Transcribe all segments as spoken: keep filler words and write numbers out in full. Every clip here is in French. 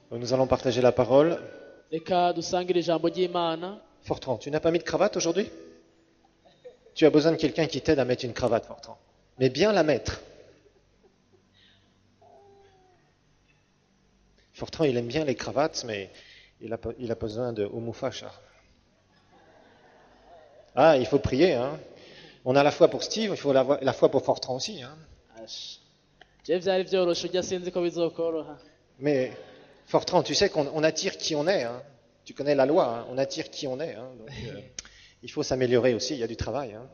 Nous allons partager la parole. reka dusangire ijambo ry'Imana. Fortran, tu n'as pas mis de cravate aujourd'hui? Tu as besoin de quelqu'un qui t'aide à mettre une cravate, Fortran. Mais bien la mettre. Fortran, il aime bien les cravates, mais il a, il a besoin de Oumoufacha. Ah, il faut prier, hein. On a la foi pour Steve, il faut la, la foi pour Fortran aussi, hein. Je byari byoroshe ujya sinzi ko bizokoroha. Mais Fortran, tu sais qu'on on attire qui on est, hein. Tu connais la loi, hein. On attire qui on est, hein. Donc, euh, il faut s'améliorer aussi, il y a du travail, hein.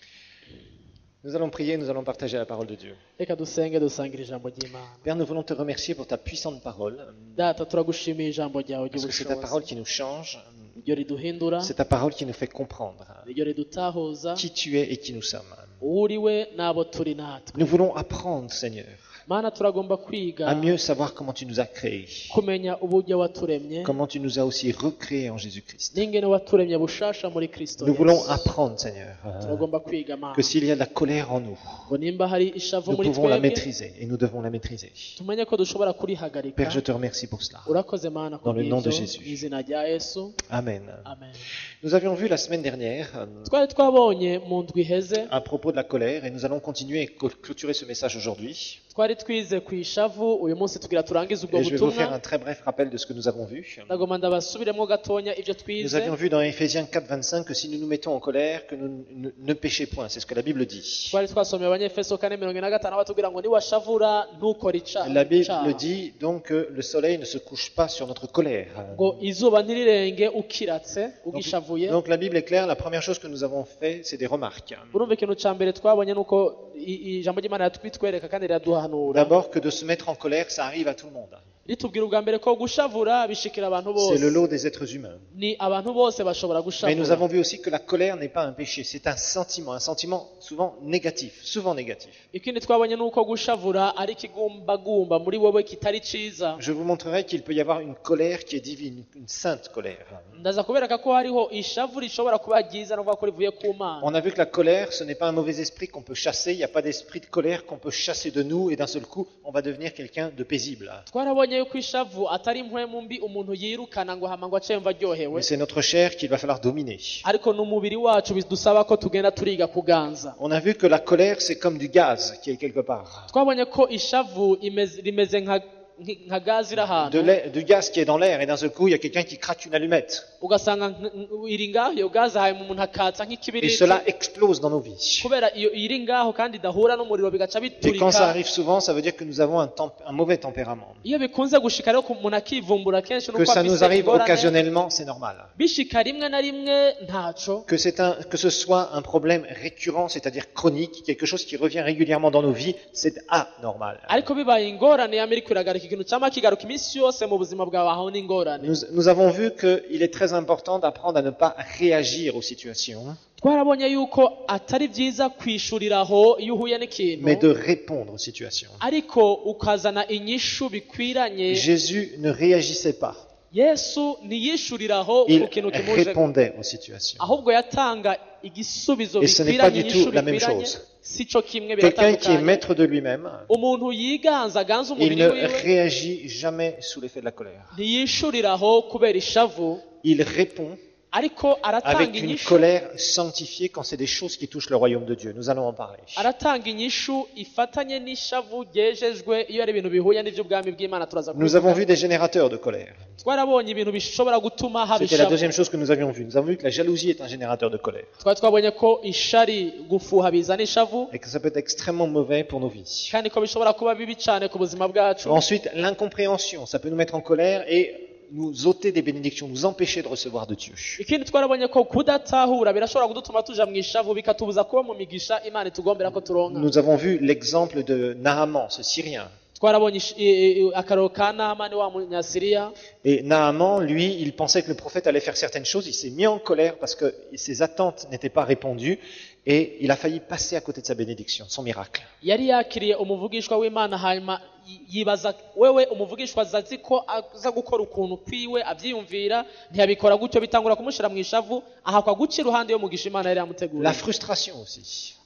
Nous allons prier, nous allons partager la parole de Dieu. Reka dusenge dusangire ijambo ry'Imana. Père, nous voulons te remercier pour ta puissante parole, Data turagushimiye ijambo ryawe parce que c'est ta parole ry'ubushobozi. qui nous change, Iryo riduhindura, c'est ta parole qui nous fait comprendre iryo ridutahuza, qui tu es et qui nous sommes. uriwe n'abo turi natwe. Nous voulons apprendre, Seigneur, Mana turagomba kwiga à mieux savoir comment tu nous as créés, kumenya uburyo waturemye comment tu nous as aussi recréés en Jésus-Christ. n'ingene waturemye bushasha muri Kristo Nous voulons Yesu. apprendre, Seigneur, Turagomba kwiga Mana que s'il y a de la colère en nous, ngo nimba hari ishavu nous muri pouvons la twebwe maîtriser et nous devons la maîtriser. tumenye ko dushobora kurihagarika. Père, je te remercie pour cela. Urakoze Mana Dans le nom de kubw'ibyo, Jésus. mu izina rya Yesu. Amen. Amen. Nous avions vu la semaine dernière euh, Twari twabonye mu ndwi iheze, à propos de la colère et nous allons continuer et clo- clôturer ce message aujourd'hui. twari twize ku ishavu, uyu munsi tugira turangize ubwo Et je vais vous faire butumwa. un très bref rappel de ce que nous avons vu. Ndagomba ndabasubiremo gatonya ibyo Nous twize. avions vu dans Éphésiens quatre, vingt-cinq que si nous nous mettons en colère, que nous ne, ne péchez point. C'est ce que la Bible dit. Twari twasomye abanyefeso kane mirongo ine na gatanu batubwira ngo niwashavura ntukore ica- La Bible icaha. dit donc que le soleil ne se couche pas sur notre colère. ngo izuba ntirirenge ukiratse ugishavuye. Donc la Bible est claire, la première chose que nous avons fait, c'est des remarques. urumva ikintu ca mbere twabonye nuko i- ijambo ry'Imana yatwitwereka kandi riraduhanura. D'abord que de se mettre en colère, ça arrive à tout le monde. ritubwira ubwa mbere ko gushavura bishikira abantu C'est le bose, lot des êtres humains. ni abantu bose bashobora Mais nous gushavura. avons vu aussi que la colère n'est pas un péché, c'est un sentiment, un sentiment souvent négatif, souvent négatif. ikindi twabonye nuko gushavura ari ikigumbagumba muri wowe kitari ciza. Je vous montrerai qu'il peut y avoir une colère qui est divine, une sainte colère. ndaza kubereka ko hariho ishavu rishobora kuba ryiza no kuvuga ko rivuye ku Mana. On a vu que la colère, ce n'est pas un mauvais esprit qu'on peut chasser, il n'y a pas d'esprit de colère qu'on peut chasser de nous et d'un seul coup, on va devenir quelqu'un de paisible. twarabonye yuko ishavu atari impwemu mbi umuntu yirukana ngo hama ngo ace yumva aryohewe, Mais c'est notre chair qu'il va falloir dominer. ariko n'umubiri wacu bidusaba ko tugenda turiga kuganza. On a vu que la colère, c'est comme du gaz qui est quelque part. twabonye ko ishavu imeze- rimeze nka nki- nka gazi iri De ahantu, l'air- du gaz qui est dans l'air et d'un seul coup, il y a quelqu'un qui craque une allumette. ugasanga nk- nk- iri ngaho iyo gazi hanyuma umuntu akatsa Et nk'ikibiriti, cela explose dans nos vies. kubera iyo iri ngaho kandi idahura n'umuriro bigaca Et quand ça biturika. arrive souvent, ça veut dire que nous avons un, temp- un mauvais tempérament. iyo bikunze gushika rero ku umuntu akivumbura kenshi Que nuko ça nous afise arrive ingorane, occasionnellement, c'est normal. bishika rimwe na rimwe ntaco. Que, c'est un, que ce soit un problème récurrent, c'est-à-dire chronique, quelque chose qui revient régulièrement dans nos vies, c'est anormal. ariko bibaye ingorane yama iriko iragarika ikintu cama kigaruka iminsi yose mu buzima bwawe, aho ni ingorane. Nous, nous avons vu qu'il est très important d'apprendre à ne pas réagir aux situations, twarabonye yuko atari byiza kwishurira aho iyo uhuye n'ikintu, mais de répondre aux situations. ariko ukazana inyishu bikwiranye. Jésus ne réagissait pas, yesu ntiyishurira aho il ku kintu kimuje, répondait aux situations. ahubwo yatanga igisubizo Et ce n'est pas bikwiranye, du inyishu tout la même bikwiranye. chose. si co kimwe, Quelqu'un qui est biratandukanye. maître de lui-même, umuntu yiganza aganza il umubiri ne wiwe réagit jamais sous l'effet de la colère. ntiyishurira aho kubera ishavu, Il répond ariko aratanga avec une inyishu colère sanctifiée quand c'est des choses qui touchent le royaume de Dieu. Nous allons en parler. aratanga inyishu ifatanye n'ishavu ryejejwe iyo ari ibintu bihuye n'ivy'ubwami bw'Imana. turaza Nous avons kubivuga. vu des générateurs de colère. twarabonye ibintu bishobora gutuma haba C'était la ishavu. deuxième chose que nous avions vue. Nous avons vu que la jalousie est un générateur de colère twari twabonye ko ishari gufuha bizana ishavu, et que ça peut être extrêmement mauvais pour nos vies. kandi ko bishobora kuba bibi cyane ku buzima bwacu. Ensuite, l'incompréhension, ça peut nous mettre en colère et nous ôter des bénédictions, nous empêcher de recevoir de Dieu. ikindi twarabonye ko kudatahura birashobora kudutuma tuja mu ishavu, bikatubuza kuba mu migisha Imana itugombera ko turonka. Nous avons vu l'exemple de Naaman, ce Syrien. twarabonye ish- i- i- akaroro ka Naamani wa munyasiriya. Et Naaman, lui, il pensait que le prophète allait faire certaines choses. Il s'est mis en colère parce que ses attentes n'étaient pas répondues et il a failli passer à côté de sa bénédiction, son miracle. yari yakiriye umuvugishwa w'Imana, hanyuma yi- yibaza wewe umuvugishwa azi ko aza gukora ukuntu kwiwe abyiyumvira, ntiyabikora gutyo, bitangura kumushira mu ishavu, ahakwa guca iruhande yo mugisha Imana yari La yamuteguriye. frustration aussi.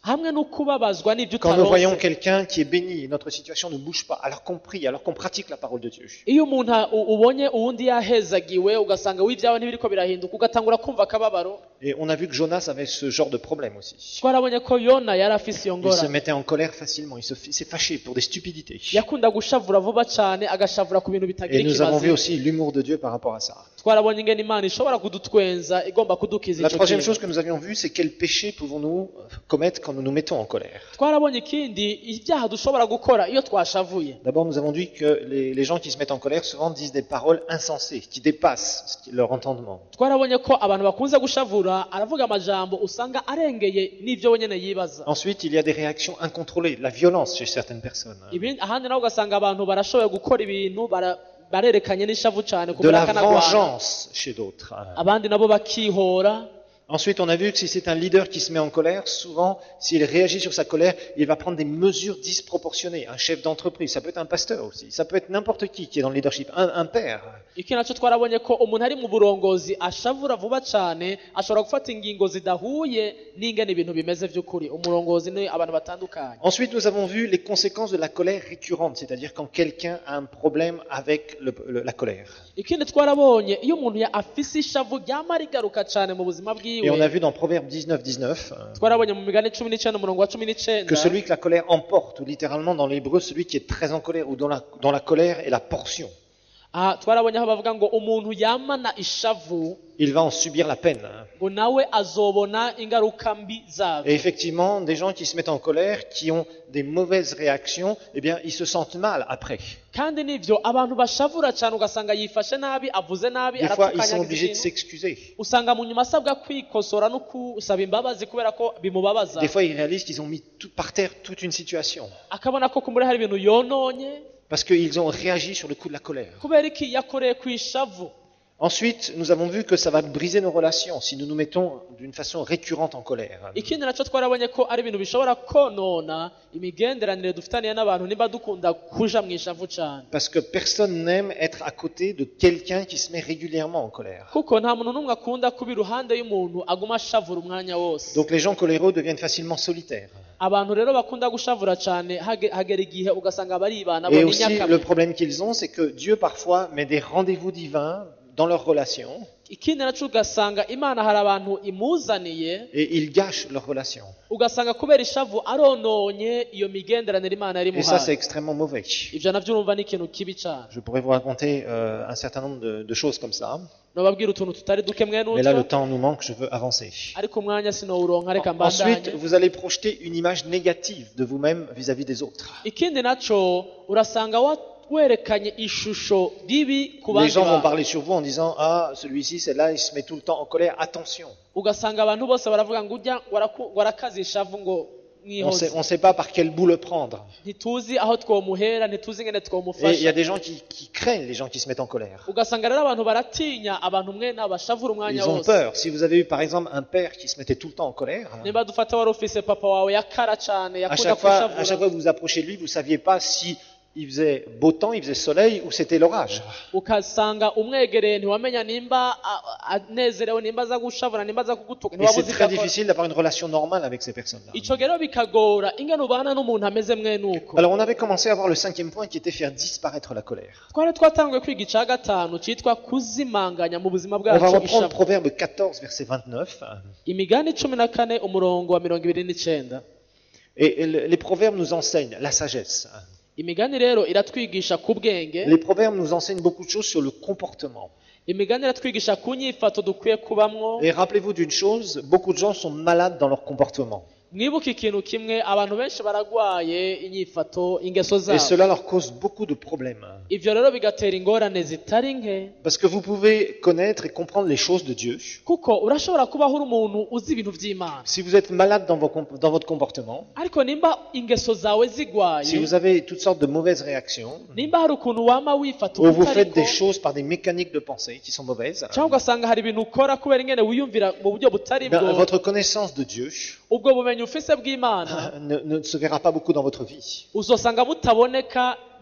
hamwe no kubabazwa n'ibyo Quand nous voyons utaronse quelqu'un qui est béni, notre situation ne bouge pas, alors qu'on prie, alors qu'on pratique la parole de Dieu. iyo umuntu a- u- ubonye uwundi yahezagiwe ugasanga w'ibyawe ntibiriko birahinduka ugatangura kumva akababaro. Et on a vu que Jonas avait ce genre de problème aussi. Twarabonye ko Yona yari afise iyo Il se ngorane, mettait en colère facilement, il se- il s'est fâché pour des stupidités. yakunda gushavura vuba cyane agashavura ku bintu bitagira Et nous avons vu ikibazo. aussi l'humour de Dieu par rapport à ça. Twarabonye ingene Imana ishobora kudutwenza igomba kudukiza La ico troisième kintu. chose que nous avions vue, c'est quel péché pouvons-nous commettre quand nous nous mettons en colère. Twarabonye ikindi ibyaha dushobora gukora iyo twashavuye. D'abord, nous avons dit que les, les gens qui se mettent en colère souvent disent des paroles insensées, qui dépassent ce qui- leur entendement. Twarabonye ko abantu bakunze gushavura aravuga amajambo usanga arengeye n'ivyo wenyene yibaza. Ensuite, il y a des réactions incontrôlées, la violence chez certaines personnes. Ibindi ahandi naho ugasanga abantu barashoboye gukora ibintu bara- barerekanye n'ishavu cyane De la kuburakana vengeance chez d'autres. abandi nabo bakihora. Ensuite, on a vu que si c'est un leader qui se met en colère, souvent, s'il réagit sur sa colère, il va prendre des mesures disproportionnées. Un chef d'entreprise, ça peut être un pasteur aussi, ça peut être n'importe qui qui est dans le leadership, un, un père. Iki nacyo twarabonye ko umuntu ari mu burongozi ashavura vuba cyane ashobora gufata ingingo zidahuye n'ingene ibintu bimeze by'ukuri. Umurongozi ni abantu batandukanye. Ensuite, nous avons vu les conséquences de la colère récurrente, c'est-à-dire quand quelqu'un a un problème avec le- le- la colère. Ikindi twarabonye iyo umuntu ya- afise ishavu ryama rigaruka cyane mu buzima Et on a bwiwe. vu dans Proverbe dix-neuf, dix-neuf, euh, Twarabonye mu migani cumi n'icyenda umurongo wa cumi n'icyenda que celui que la colère emporte, ou littéralement dans l'hébreu, celui qui est très en colère, ou dont la, dont la colère est la portion, aha twarabonye aho bavuga ngo umuntu yamana ishavu il va en subir la peine. ngo nawe azobona ingaruka mbi Et zabyo. effectivement, des gens qui se mettent en colère, qui ont des mauvaises réactions, eh bien, ils se sentent mal après. kandi nivyo abantu bashavura cyane ugasanga yifashe nabi avuze nabi Des fois, ils sont aratukanya obligés de ikintu s'excuser. usanga mu nyuma asabwa kwikosora no kusaba imbabazi kubera ko bimubabaza Des fois, ils réalisent qu'ils ont mis tout, par terre toute une situation. akabona ko kumuri hari ibintu yononye Parce qu'ils ont réagi sur le coup de la colère. kubera iki yakoreye ku ishavu. Ensuite, nous avons vu que ça va briser nos relations si nous nous mettons d'une façon récurrente en colère. Ikindi nacyo twarabonye ko ari ibintu bishobora konona imigenderanire dufitaniye n'abantu niba dukunda kuja mu ishavu cyane, Parce que personne n'aime être à côté de quelqu'un qui se met régulièrement en colère. kuko nta muntu n'umwe akunda kuba iruhande y'umuntu aguma ashavura umwanya wose. Donc les gens coléreux deviennent facilement solitaires. Abantu rero bakunda gushavura cyane hage- hagera igihe ugasanga baribana Et bo aussi, le n'inyakabiri. problème qu'ils ont, c'est que Dieu parfois met des rendez-vous divins dans leurs relations Ikindi nacyo ugasanga Imana hari abantu imuzaniye et ils gâchent leurs relations. ugasanga kubera ishavu arononye iyo migenderanire Imana yari Et ça, c'est imuhaye. extrêmement mauvais. Ibyo navyo urumva ni ikintu kibi cyane. Je pourrais vous raconter euh, un certain nombre de, de choses comme ça, nobabwira utuntu tutari duke mwe mais là, le n'utwo temps nous manque, je veux avancer. ariko umwanya sinowuronka reka Ensuite, mbandanye. vous allez projeter une image négative de vous-même vis-à-vis des autres. Ikindi naco urasanga wa- werekanye ishusho ribi ku Les bandi gens vont bantu. parler sur vous en disant « Ah, celui-ci, c'est là, il se met tout le temps en colère. Attention !» Ugasanga abantu bose baravuga ngo ujya waraku- warakaze ishavu ngo On sait, mwihoze. on sait pas par quel bout le prendre. Ntituzi aho twomuhera, ntituzi ingene Et il y a twomufasha. des gens qui, qui craignent les gens qui se mettent en colère. Ugasanga rero abantu baratinya abantu mwe n'abashavura umwanya Ils ont wose. peur. Si vous avez eu par exemple un père qui se mettait tout le temps en colère, Niba dufata wari ufise papa wawe yakara cyane à yakunda chaque fois, à chaque kushavura, fois que vous vous approchez de lui, vous saviez pas si il faisait beau temps, il faisait soleil ou c'était l'orage. ukasanga umwegereye ntiwamenya nimba a- anezerewe nimba aza gushavura nimba aza kugutuka Et c'est ntiwabuze très icyo akora. difficile d'avoir une relation normale avec ces personnes-là. Ico rero bikagora ingene ubana n'umuntu ameze mwe nuko. Alors on avait commencé à voir le cinquième point qui était faire disparaître la colère. twari twatanguye kwiga icya gatanu cyitwa kuzimanganya mu buzima On va bwacu reprendre ishavu. Proverbe quatorze, verset vingt-neuf. Imigani cumi na kane umurongo wa mirongo ibiri n'icyenda. Et et le- les proverbes nous enseignent la sagesse. Imigani rero iratwigisha ku bwenge, Les proverbes nous enseignent beaucoup de choses sur le comportement. imigani iratwigisha ku nyifato dukwiye kubamwo. Et rappelez-vous d'une chose, beaucoup de gens sont malades dans leur comportement. Mwibuke ikintu kimwe, abantu benshi baragwaye inyifato ingeso Et zabo, cela leur cause beaucoup de problèmes. ivyo rero bigatera ingorane zitari nke, Parce que vous pouvez connaître et comprendre les choses de Dieu. kuko urashobora kubaho uri umuntu uzi ibintu vy'Imana, Si vous êtes malade dans, vos comp- dans votre comportement, ariko nimba ingeso zawe si zigwaye, vous avez toutes sortes de mauvaises réactions, nimba hari ukuntu wama wifata ou vous faites utariko, des choses par des mécaniques de pensée qui sont mauvaises, cyangwa ugasanga hari ibintu ukora kubera ingene wiyumvira mu buryo butari ben, bwo, votre connaissance de Dieu ubwo bumenyi ufise bw'Imana ne, ne se verra pas beaucoup dans votre vie. uzosanga butaboneka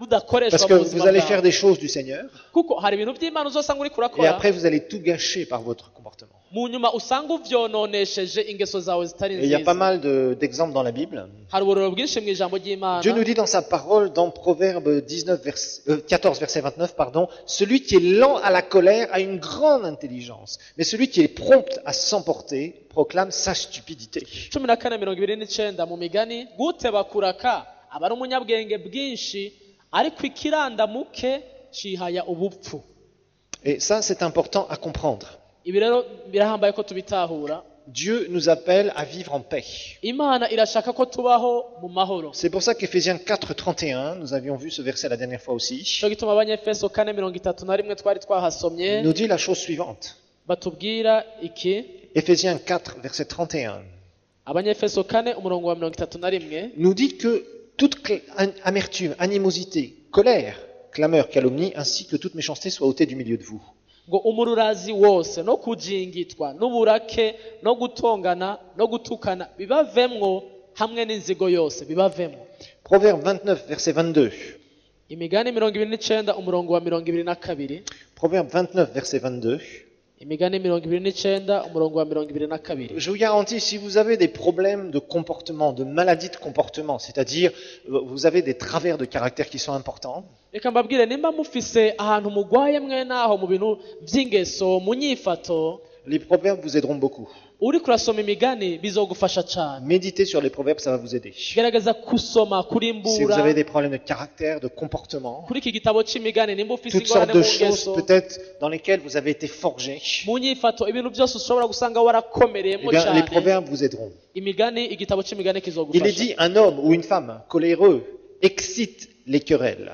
budakoreshwa Parce que mu vous buzima allez bwawe faire des choses du Seigneur, kuko hari ibintu by'Imana uzosanga uriko et urakora après vous allez tout gâcher par votre comportement. mu nyuma usanga uvyononesheje ingeso zawe zitari Et il y a pas nziza mal de- d'exemples dans la Bible. hari uburero bwinshi mu ijambo ry'Imana Dieu nous dit dans sa parole, dans Proverbe dix-neuf, vers- euh, quatorze, verset vingt-neuf, pardon, celui qui est lent à la colère a une grande intelligence, mais celui qui est prompt à s'emporter proclame sa stupidité. cumi na kane mirongo ibiri n'icenda mu migani guteba kuraka aba ari umunyabwenge bwinshi ariko ikirandamuke cihaya ubupfu Et ça, c'est important à comprendre. ibi rero birahambaye ko tubitahura Dieu nous appelle à vivre en paix. imana irashaka ko tubaho mu mahoro C'est pour ça qu'Éphésiens quatre, trente et un, nous avions vu ce verset la dernière fois aussi, cyo gituma abanyefeso kane mirongo itatu na rimwe twari twahasomye nous dit la chose suivante. batubwira iki Éphésiens quatre, verset trente et un, abanyefeso kane umurongo wa mirongo itatu na rimwe nous dit que toute cl- an- amertume, animosité, colère, clameur, calomnie, ainsi que toute méchanceté soit ôtée du milieu de vous. ngo umururazi wose no kujingitwa n'uburake no gutongana no gutukana bibavemwo hamwe n'inzigo yose bibavemwo Proverbe vingt-neuf, verset vingt-deux. imigani mirongo ibiri n'icenda umurongo wa mirongo ibiri na kabiri Proverbe vingt-neuf, verset vingt-deux. imigani mirongo ibiri n'icenda umurongo wa mirongo ibiri na kabiri Je vous garantis, si vous avez des problèmes de comportement, de maladies de comportement, c'est-à-dire euh, vous avez des travers de caractère qui sont importants, reka mbabwire nimba mufise ahantu mugwaye mwene aho mu bintu vy'ingeso mu nyifato les proverbes vous aideront beaucoup. uriko urasoma imigani bizogufasha cane Méditez sur les proverbes, ça va vous aider. gerageza kusoma Si vous kurimbura avez des problèmes de caractère, de comportement, kuri iki gitabo c'imigani nimba ufise toutes sortes ingorane de mu choses ngeso peut-être dans lesquelles vous avez été forgé, mu nyifato ibintu byose ushobora gusanga eh warakomereyemo bien, les cyane proverbes vous aideront. imigani igitabo c'imigani Il est kizogufasha dit, un homme ou une femme coléreux excite les querelles.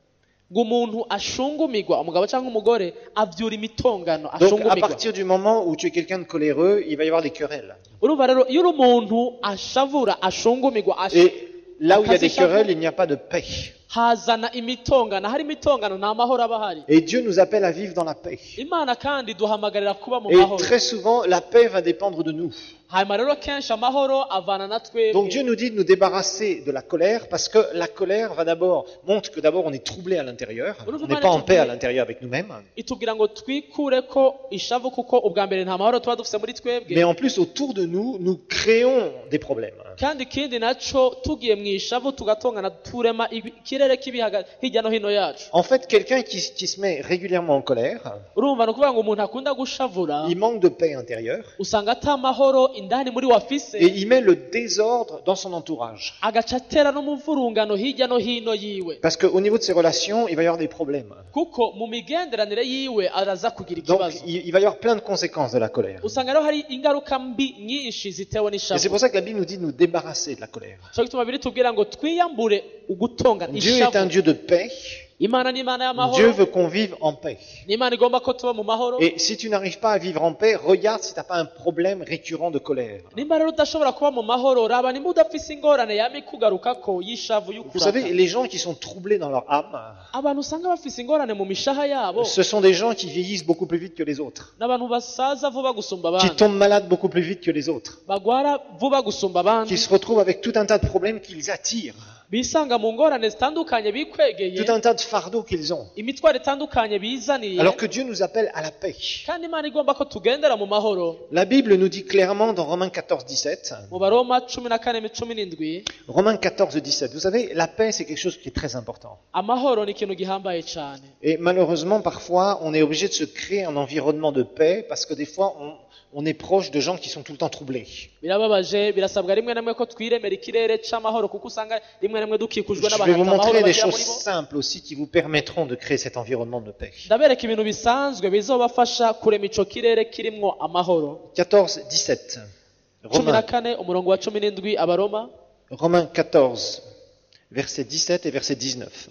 ngo umuntu ashungumigwa umugabo cyangwa umugore avyura imitongano Donc, à ashungumigwa partir du moment où tu es quelqu'un de coléreux, il va y avoir des querelles. urumva rero iyo uri umuntu ashavura ashungumigwa ash- Et là où il y a des Akazishavu, querelles, il n'y a pas de paix. hazana imitongano hari imitongano nta mahoro aba ahari Et Dieu nous appelle à vivre dans la paix. imana kandi duhamagarira kuba mu Et mahoro très souvent, la paix va dépendre de nous. hanyuma rero kenshi amahoro avana na Donc Dieu twebwe nous dit de nous débarrasser de la colère parce que la colère va d'abord, montre que d'abord on est troublé à l'intérieur. On n'est pas en paix à l'intérieur avec nous-mêmes. itubwira ngo twikure ko ishavu kuko ubwa mbere nta mahoro tuba dufite muri twebwe Mais en plus, autour de nous, nous créons des problèmes. kandi ikindi naco tugiye mu ishavu tugatongana turema ibi- ikirere kibi haga- hirya no hino yacu En fait, quelqu'un qui, qui se met régulièrement en colère, urumva ni ukuvuga ngo umuntu akunda gushavura il manque de paix intérieure usanga ata mahoro indani muri wafise et il met le désordre dans son entourage. agaca atera n'umuvurungano hirya no hino yiwe Parce qu'au niveau de ses relations, il va y avoir des problèmes. kuko mu migenderanire yiwe araza kugira Donc, ikibazo il, il va y avoir plein de conséquences de la colère. usanga rero hari ingaruka mbi nyinshi zitewe Et c'est n'ishavu pour ça que la Bible nous dit de nous débarrasser de la colère. cyo gituma biri tubwira ngo twiyambure ugutongana Dieu est un ishavu Dieu de paix. imana ni imana y'amahoro Dieu veut qu'on vive en paix. ni imana igomba ko tuba mu mahoro Et si tu n'arrives pas à vivre en paix, regarde si tu n'as pas un problème récurrent de colère. nimba rero udashobora kuba mu mahoro raba nimba udafise ingorane yama ikugarukako y'ishavu Vous savez, y'ukuraka les gens qui sont troublés dans leur âme, abantu usanga bafise ingorane mu mishaha yabo ce sont des gens qui vieillissent beaucoup plus vite que les autres, n'abantu basaza vuba gusumba qui abandi tombent malades beaucoup plus vite que les autres, bagwara vuba gusumba qui abandi se retrouvent avec tout un tas de problèmes qu'ils attirent, bisanga mu ngorane zitandukanye bikwegeye tout un tas de fardeaux qu'ils ont. imitwaro itandukanye bizaniye Alors que Dieu nous appelle à la paix. kandi imana igomba ko tugendera mu mahoro La Bible nous dit clairement dans Romains quatorze, dix-sept, mu baroma cumi na kane cumi n'indwi Romains quatorze, dix-sept, vous savez, la paix c'est quelque chose qui est très important. amahoro ni ikintu gihambaye cyane Et malheureusement, parfois, on est obligé de se créer un environnement de paix parce que des fois, on, on est proche de gens qui sont tout le temps troublés. birababaje birasabwa rimwe na rimwe ko twiremera ikirere c'amahoro kuko usanga rimwe na rimwe dukikujwe Je vais vous n'abantu montrer amahoro des bagira choses muri bo simples aussi qui vous permettront de créer cet environnement de paix. ndabereka ibintu bisanzwe bizobafasha kurema ico kirere kirimwo amahoro quatorze, dix-sept. cumi na Romains, kane umurongo wa cumi n'indwi abaroma Romains quatorze, versets dix-sept et verset dix-neuf.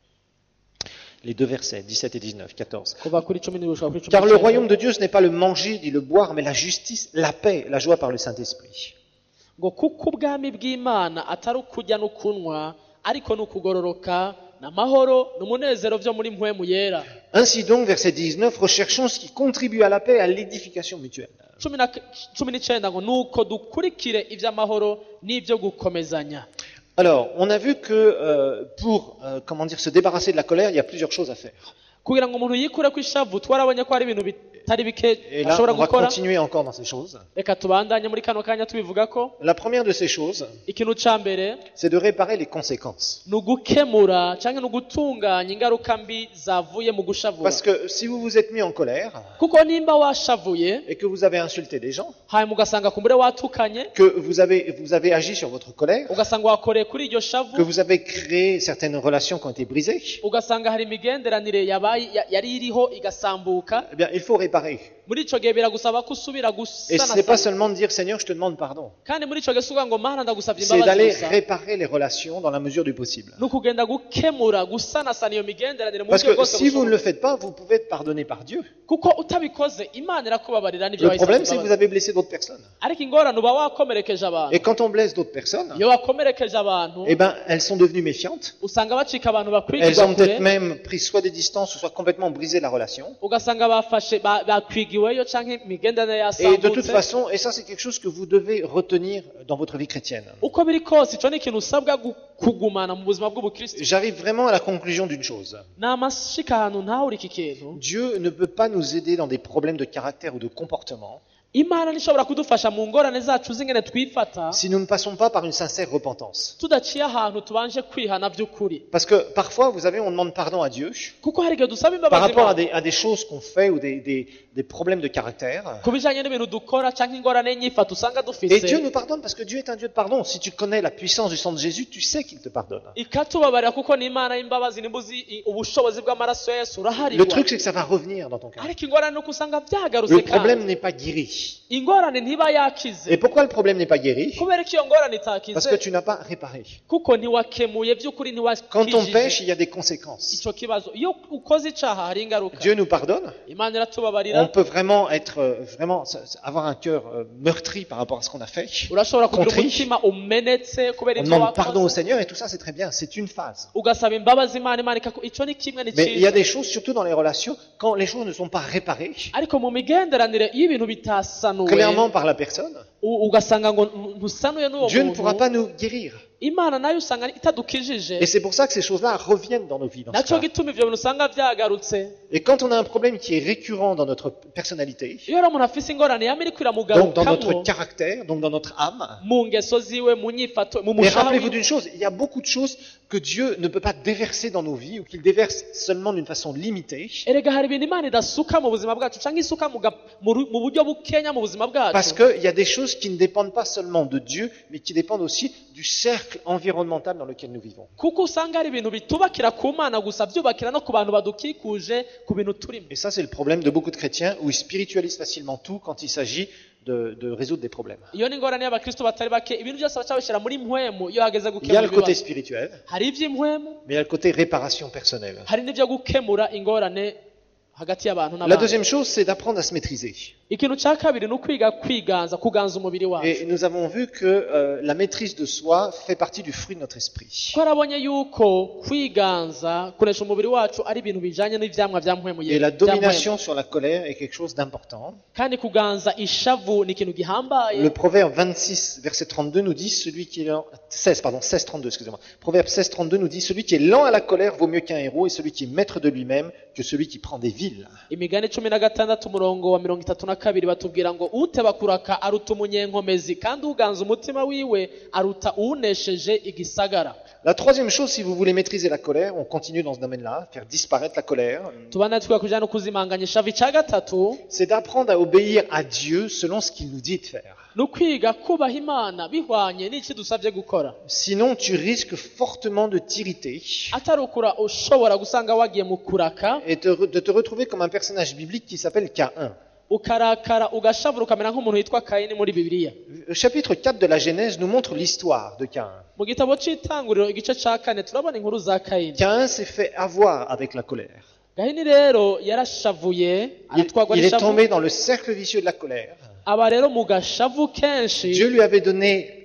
Les deux versets, dix-sept et dix-neuf, quatorze. kuva kuri cumi n'indwi gushika kuri cumi Car le n'icyenda. royaume de Dieu, ce n'est pas le manger ni le boire, mais la justice, la paix, la joie par le Saint-Esprit. ngo kuko ubwami bw'imana atari ukurya no kunywa ariko ni ukugororoka n'amahoro n'umunezero vyo muri mpwemu yera Ainsi donc, verset dix-neuf, recherchons ce qui contribue à la paix et à l'édification mutuelle. cumi na cumi n'icenda ngo nuko dukurikire ivy'amahoro n'ivyo gukomezanya Alors, on a vu que euh, pour euh, comment dire, se débarrasser de la colère, il y a plusieurs choses à faire. kugira ngo umuntu yikure ku ishavu twarabonye ko hari ibintu bitari bike Et là, ashobora on va gukora. continuer encore dans ces choses. Reka tubandanye muri kano kanya tubivuga ko La première de ces choses, ikintu ca mbere c'est de réparer les conséquences. ni ugukemura cyangwa ni ugutunganya ingaruka mbi zavuye mu gushavura. Parce que si vous vous êtes mis en colère kuko nimba washavuye et que vous avez insulté des gens, hanyuma ugasanga kumbure watukanye que vous avez, vous avez agi sur votre colère, ugasanga wakoreye kuri iryo shavu que vous avez créé certaines relations qui ont été brisées, ugasanga hari imigenderanire yabaye ya- yari iriho igasambuka, eh bien, il faut réparer. muri ico gihe biragusaba ko usubira Et ce n'est pas gusanasana. seulement de dire Seigneur, je te demande pardon. kandi muri ico gihe suga ngo mana ndagusabye C'est imbabazi d'aller gusa réparer les relations dans la mesure du possible. ni ukugenda gukemura gusanasana iyo migenderanire mu Parce buryo que bwose si vous ne le bushoboka. faites pas, vous pouvez être pardonné par Dieu. kuko utabikoze imana irakubabarira n'ibyo Le problème, c'est que wayisabye vous avez blessé d'autres personnes. ariko ingorane uba wakomerekeje abantu. Et quand on blesse d'autres personnes, iyo wakomerekeje abantu eh ben, elles sont devenues méfiantes. usanga bacika abantu Elles bakwigirwa ont peut-être kure, même pris soit des distances, soit complètement brisé la relation. ugasanga bafashe ba- bakwigiweyo canke imigenderanire Et de toute yasambutse. façon, et ça c'est quelque chose que vous devez retenir dans votre vie chrétienne. uko biri kose ico ni ikintu usabwa gu- kugumana mu buzima bw'ubukristo. J'arrive vraiment à la conclusion d'une chose. ni amashika ahantu ntahura iki kintu. Dieu ne peut pas nous aider dans des problèmes de caractère ou de comportement imana ntishobora kudufasha mu ngorane zacu z'ingene twifata si nous ne passons pas par une sincère repentance. tudaciye ahantu tubanje kwihana by'ukuri. Parce que parfois, vous savez, on demande pardon à Dieu kuko hari igihe dusaba par imbabazi rapport à Imana des, à des choses qu'on fait ou des, des, des problèmes de caractère. ku bijanye n'ibintu dukora canke ingorane y'inyifato usanga Et Dieu dufise, nous pardonne parce que Dieu est un Dieu de pardon. Si tu connais la puissance du sang de Jésus, tu sais qu'il te pardonne. ikatubabarira kuko ni imana y'imbabazi nimba uzi i- ubushobozi bw'amaraso ya yesu Le uraharirwa. truc, c'est que ça va revenir dans ton cœur. ariko ingorane nuko usanga byagarutse Le problème kandi n'est pas guéri. ingorane ntiba yakize. Et pourquoi le problème n'est pas guéri? kubera ko iyo ngorane Parce que itakize tu n'as pas réparé. kuko ntiwakemuye by'ukuri Quand on pêche, ntiwakijije il y a des conséquences. ico kibazo. iyo ukoze icaha hari ingaruka. Dieu nous pardonne. imana On iratubabarira. peut vraiment être, euh, vraiment avoir un cœur euh, meurtri par rapport à ce qu'on a fait. urashobora kugira Contrit. umutima umenetse kubera On ibyo demande pardon au wakoze Seigneur et tout ça, c'est très bien. C'est une phase. ugasaba imbabazi imana imana ikaku ico ni kimwe ni Mais il y a cyiza. des choses, surtout dans les relations, quand les choses ne sont pas réparées, ariko mu migenderanire iyo ibintu bitasanuwe clairement par la personne, u- ugasanga ngo ntusanuye n'uwo Dieu ne pourra muntu pas nous guérir. imana nayo usanga itadukijije. Et c'est pour ça que ces choses-là reviennent dans nos vies. Dans ce nacyo cas. gituma ivyo bintu usanga byagarutse. Et quand on a un problème qui est récurrent dans notre personnalité, iyo rero umuntu afise ingorane yama iriko donc dans notre iramugarukamo caractère, donc dans notre âme, mu ngeso ziwe mu nyifato mu mais mushaha rappelez-vous wiwe. d'une chose, il y a beaucoup de choses que Dieu ne peut pas déverser dans nos vies ou qu'il déverse seulement d'une façon limitée erega hari ibintu imana idasuka mu buzima bwacu cyangwa isuka mu ga- mu ru- mu buryo bukenya mu buzima parce bwacu qu'il y a des choses qui ne dépendent pas seulement de Dieu, mais qui dépendent aussi du cercle environnemental dans lequel nous vivons. kuko usanga hari ibintu bitubakira ku mana gusa byubakira no ku bantu badukikuje ku bintu turimo. Et ça, c'est le problème de beaucoup de chrétiens où ils spiritualisent facilement tout quand il s'agit de, de résoudre des problèmes. iyo ni ingorane y'abakristo batari bake ibintu byose baca babishyira muri mpwemu iyo hageze Il y a gukemura le côté ibibazo. spirituel, hari iby'impwemu mais il y a le côté réparation personnelle. hari n'ibyo gukemura ingorane hagati y'abantu La n'abantu. deuxième chose, c'est d'apprendre à se maîtriser. ikintu cya kabiri ni ukwiga kwiganza kuganza umubiri wacu. Et nous avons vu que euh, la maîtrise de soi fait partie du fruit de notre esprit. twarabonye yuko kwiganza kunesha umubiri wacu ari ibintu bijanye n'ivyamwa bya mpwemu Et ye- la bya mpwemu. domination sur la colère est quelque chose d'important. kandi kuganza ishavu ni ikintu gihambaye. Le proverbe vingt-six, verset trente-deux nous dit, celui qui est lent, seize, pardon, seize, trente-deux, excusez-moi. Proverbe seize, trente-deux nous dit, celui qui est lent à la colère vaut mieux qu'un héros et celui qui est maître de lui-même que celui qui prend des villes. imigani cumi na gatandatu umurongo wa mirongo itatu na kabiri batubwira ngo uteba kuraka aruta umunyenkomezi kandi uganza umutima wiwe aruta uwunesheje igisagara. La troisième chose, si vous voulez maîtriser la colère, on continue dans ce domaine-là, faire disparaître la colère, tubana twiga kujana no kuzimanganya ishavu. icya gatatu c'est d'apprendre à obéir à Dieu selon ce qu'il nous dit de faire. ni ukwiga kubaha imana bihwanye n'iki dusabye gukora. Sinon, tu risques fortement de t'irriter atari ukura ushobora gusanga wagiye mu kuraka et te re- de te retrouver comme un personnage biblique qui s'appelle Caïn. ukarakara ugashavura ukamera nk'umuntu witwa kayini muri bibiliya. Le chapitre quatre de la Genèse nous montre l'histoire de Caïn. mu gitabo cy'itanguriro igice cya kane turabona inkuru za kayini. Caïn s'est fait avoir avec la colère. gahini rero yarashavuye Il, aratwagwa il est n'ishavu tombé dans le cercle vicieux de la colère. aba rero mu gashavu kenshi Dieu lui avait donné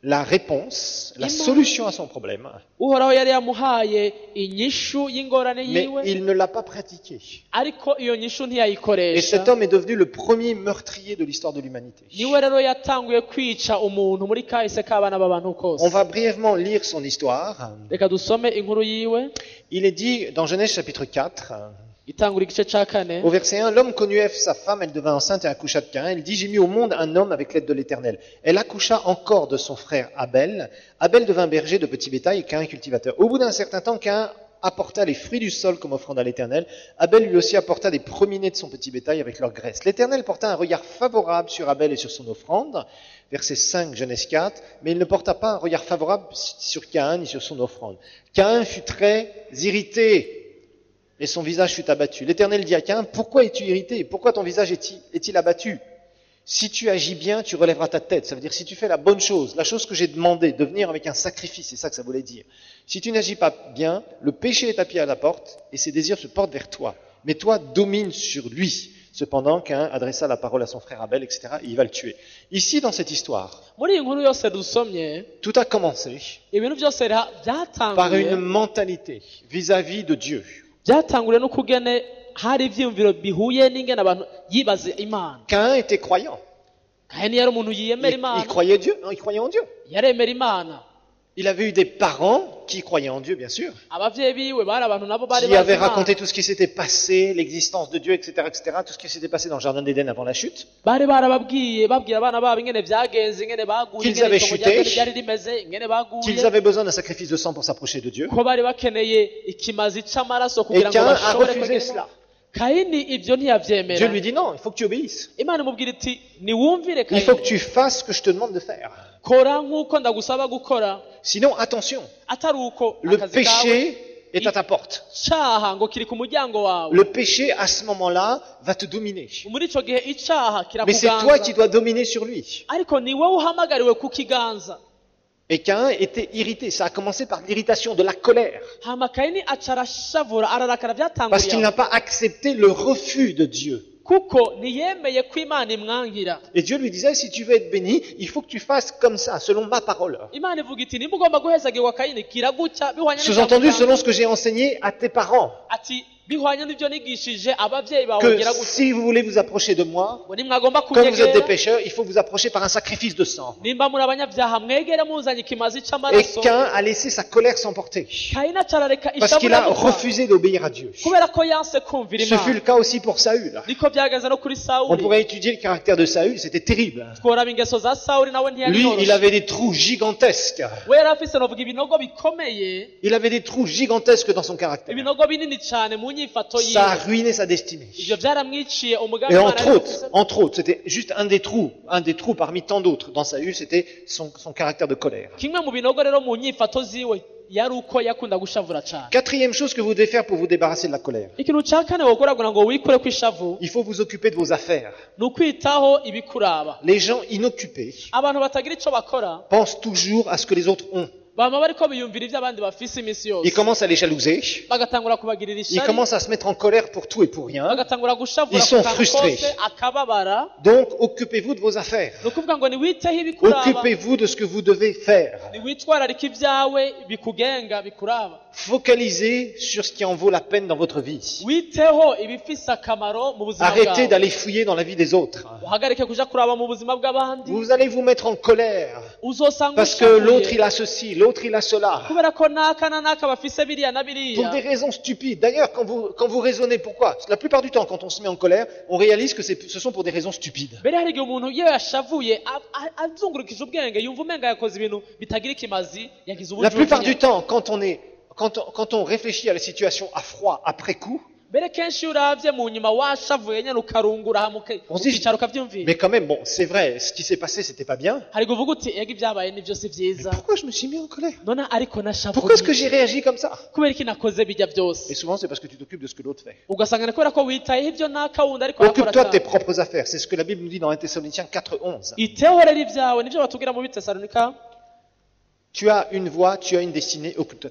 la réponse, la Imana. solution à son problème, uhoraho yari yamuhaye inyishu y'ingorane mais yiwe il ne l'a pas pratiquée. ariko iyo nyishu Et ntiyayikoresha cet homme est devenu le premier meurtrier de l'histoire de l'humanité. niwe rero yatanguye kwica umuntu muri kahise k'abana b'abantu kose On va brièvement lire son histoire. reka dusome inkuru yiwe Il est dit dans Genèse chapitre quatre, itangura igice ca kane au verset un, l'homme connut Ève, sa femme, elle devint enceinte et accoucha de Caïn. Elle dit, j'ai mis au monde un homme avec l'aide de l'Éternel. Elle accoucha encore de son frère Abel. Abel devint berger de petit bétail et Caïn cultivateur. Au bout d'un certain temps, Caïn apporta les fruits du sol comme offrande à l'Éternel. Abel lui aussi apporta des premiers-nés de son petit bétail avec leur graisse. L'Éternel porta un regard favorable sur Abel et sur son offrande. Verset cinq, Genèse quatre. Mais il ne porta pas un regard favorable sur Caïn ni sur son offrande. Caïn fut très irrité et son visage fut abattu. L'Éternel dit à Caïn, pourquoi es-tu irrité? Pourquoi ton visage est-il, est-il abattu? Si tu agis bien, tu relèveras ta tête. Ça veut dire si tu fais la bonne chose, la chose que j'ai demandé, de venir avec un sacrifice, c'est ça que ça voulait dire. Si tu n'agis pas bien, le péché est appuyé à la porte et ses désirs se portent vers toi. Mais toi, domine sur lui. Cependant, Caïn adressa la parole à son frère Abel, et cetera, et il va le tuer. Ici, dans cette histoire, muri iyi nkuru yose dusomye tout a commencé ibintu byose ra- par une byatanguye mentalité vis-à-vis de Dieu. byatanguriye no kugene hari ivyiyumviro bihuye n'ingene abantu yibaze imana Caïn était croyant. kahini yari umuntu Il, yiyemera il imana croyait Dieu, non, il croyait en Dieu. yaremera imana Il avait eu des parents qui croyaient en Dieu, bien sûr, abavyeyi biwe bari abantu nabo bari qui bazi avaient imana raconté tout ce qui s'était passé, l'existence de Dieu, et cetera, et cetera, tout ce qui s'était passé dans le jardin d'Éden avant la chute. bari barababwiye babwira abana babo ingene vyagenze ingene baguye Qu'ils ingene avaient itongo chuté. rya Dani ryari rimeze ingene baguye Qu'ils avaient besoin d'un sacrifice de sang pour s'approcher de Dieu. ko bari bakeneye ikimazi c'amaraso Et kugira ngo Caïn a bashobore refusé kwegera cela. kayini ibyo ntiyavyemera Dieu lui dit non, il faut que tu obéisses. imana imubwira iti niwumvire Il faut que kayini tu fasses ce que je te demande de faire. kora nk'uko ndagusaba gukora Sinon, attention, atari uko le akazi kawe péché est à ta porte. icaha ngo kiri ku muryango wawe Le péché, à ce moment-là, va te dominer. muri ico gihe icaha Mais c'est toi qui kirakuganza dois dominer sur lui. ariko ni wowe uhamagariwe kukiganza Et Caïn était irrité. Ça a commencé par l'irritation, de la colère. hama kayini aca arashavura ararakara Parce qu'il vyatanguriye n'a pas accepté le refus de Dieu. kuko ntiyemeye ko imana imwankira Et Dieu lui disait, si tu veux être béni, il faut que tu fasses comme ça, selon ma parole. imana ivuga iti nimba ugomba guhezagirwa kayini gira gutya bihwanye Sous-entendu, n'ivyo selon ce que j'ai enseigné à tes parents. ati bihwanye n'ivyo nigishije abavyeyi bawe Que gira gutya si vous voulez vous approcher de moi, ngo nimwagomba comme vous êtes des kunyegera pécheurs, il faut vous approcher par un sacrifice de sang. nimba muri abanyavyaha mwegere muzanye ikimazi Et c'amaraso Caïn a laissé sa colère s'emporter. kayini aca arareka Parce qu'il a ishavu iramuka refusé d'obéir à Dieu. kubera ko yanse kumvira Ce fut le imana cas aussi pour Saül. niko vyagenze no kuri On sawuli pourrait étudier le caractère de Saül, c'était terrible. tworaba ingeso za sawuli nawe ntiyari Lui, il yoroshe avait des trous gigantesques. we yari afise novuga ibinogo bikomeye Il avait des trous gigantesques dans son caractère. ibinogo binini cane mu nyifato Ça a yiwe ruiné sa destinée. ivyo vyaramwiciye umugambi Et Imana entre yari autres, afise. entre autres, c'était juste un des trous, un des trous parmi tant d'autres dans Saül, c'était son, son caractère de colère. kimwe mu binogo rero mu nyifato ziwe yari uko yakunda gushavura cane Quatrième chose que vous devez faire pour vous débarrasser de la colère. ikintu ca kane wokoragura ngo wikure kw'ishavu Il faut vous occuper de vos affaires. ni ukwitaho ibikuraba Les gens inoccupés abantu batagira ico bakora pensent toujours à ce que les autres ont. bama bariko biyumvira ivyo abandi bafise imisi Ils yose commencent à les jalouser. bagatangura kubagirira Ils ishari commencent à se mettre en colère pour tout et pour rien. bagatangura gushavura Ils sont ku kantu frustrés. kose akababara Donc, occupez-vous de vos affaires. ni ukuvuga ngo niwiteho ibikuraba Occupez-vous de ce que vous devez faire. niwitwararika ivyawe bikugenga bikuraba Focalisez sur ce qui en vaut la peine dans votre vie. witeho ibifise akamaro mu buzima Arrêtez bwawe d'aller fouiller dans la vie des autres. uhagarike kuja kuraba mu buzima bw'abandi Vous allez vous mettre en colère uzosanga parce que l'autre il ushavuye a ceci, l'autre il a cela. kubera ko naka na naka bafise biriya na Pour biriya des raisons stupides. D'ailleurs, quand vous, quand vous raisonnez pourquoi, la plupart du temps, quand on se met en colère, on réalise que c'est- ce sont pour des raisons stupides. mbere hari igihe umuntu iyo yashavuye a- a- azungurukije ubwenge yumva umenga yakoze ibintu bitagira ikimazi yagize La plupart du ubujuju temps, quand on est, quand on, quand on réfléchit à la situation à froid, après coup, mbere kenshi iyo uravye mu nyuma washavuye nyene ukarungura hama uke- On se dit- ukicara ukavyumvira mais quand même, bon, c'est vrai, ce qui s'est passé, c'était pas bien. hari kuvuga uti ega ibyabaye nivyo si Mais vyiza pourquoi je me suis mis en colère? none ariko Pourquoi est-ce que nashavuye j'ai réagi comme ça? kubera iki nakoze bijya Et byose souvent, c'est parce que tu t'occupes de ce que l'autre fait. ugasanga ni kubera ko witayeho ivyo naka wundi ariko arakora Occupe-toi de tes cyane propres affaires. C'est ce que la Bible nous dit dans un Thessaloniciens quatre, onze. iteho rero ibyawe nivyo batubwira mu bitesalonika Tu as une voie, tu as une destinée, occupe-toi de ça.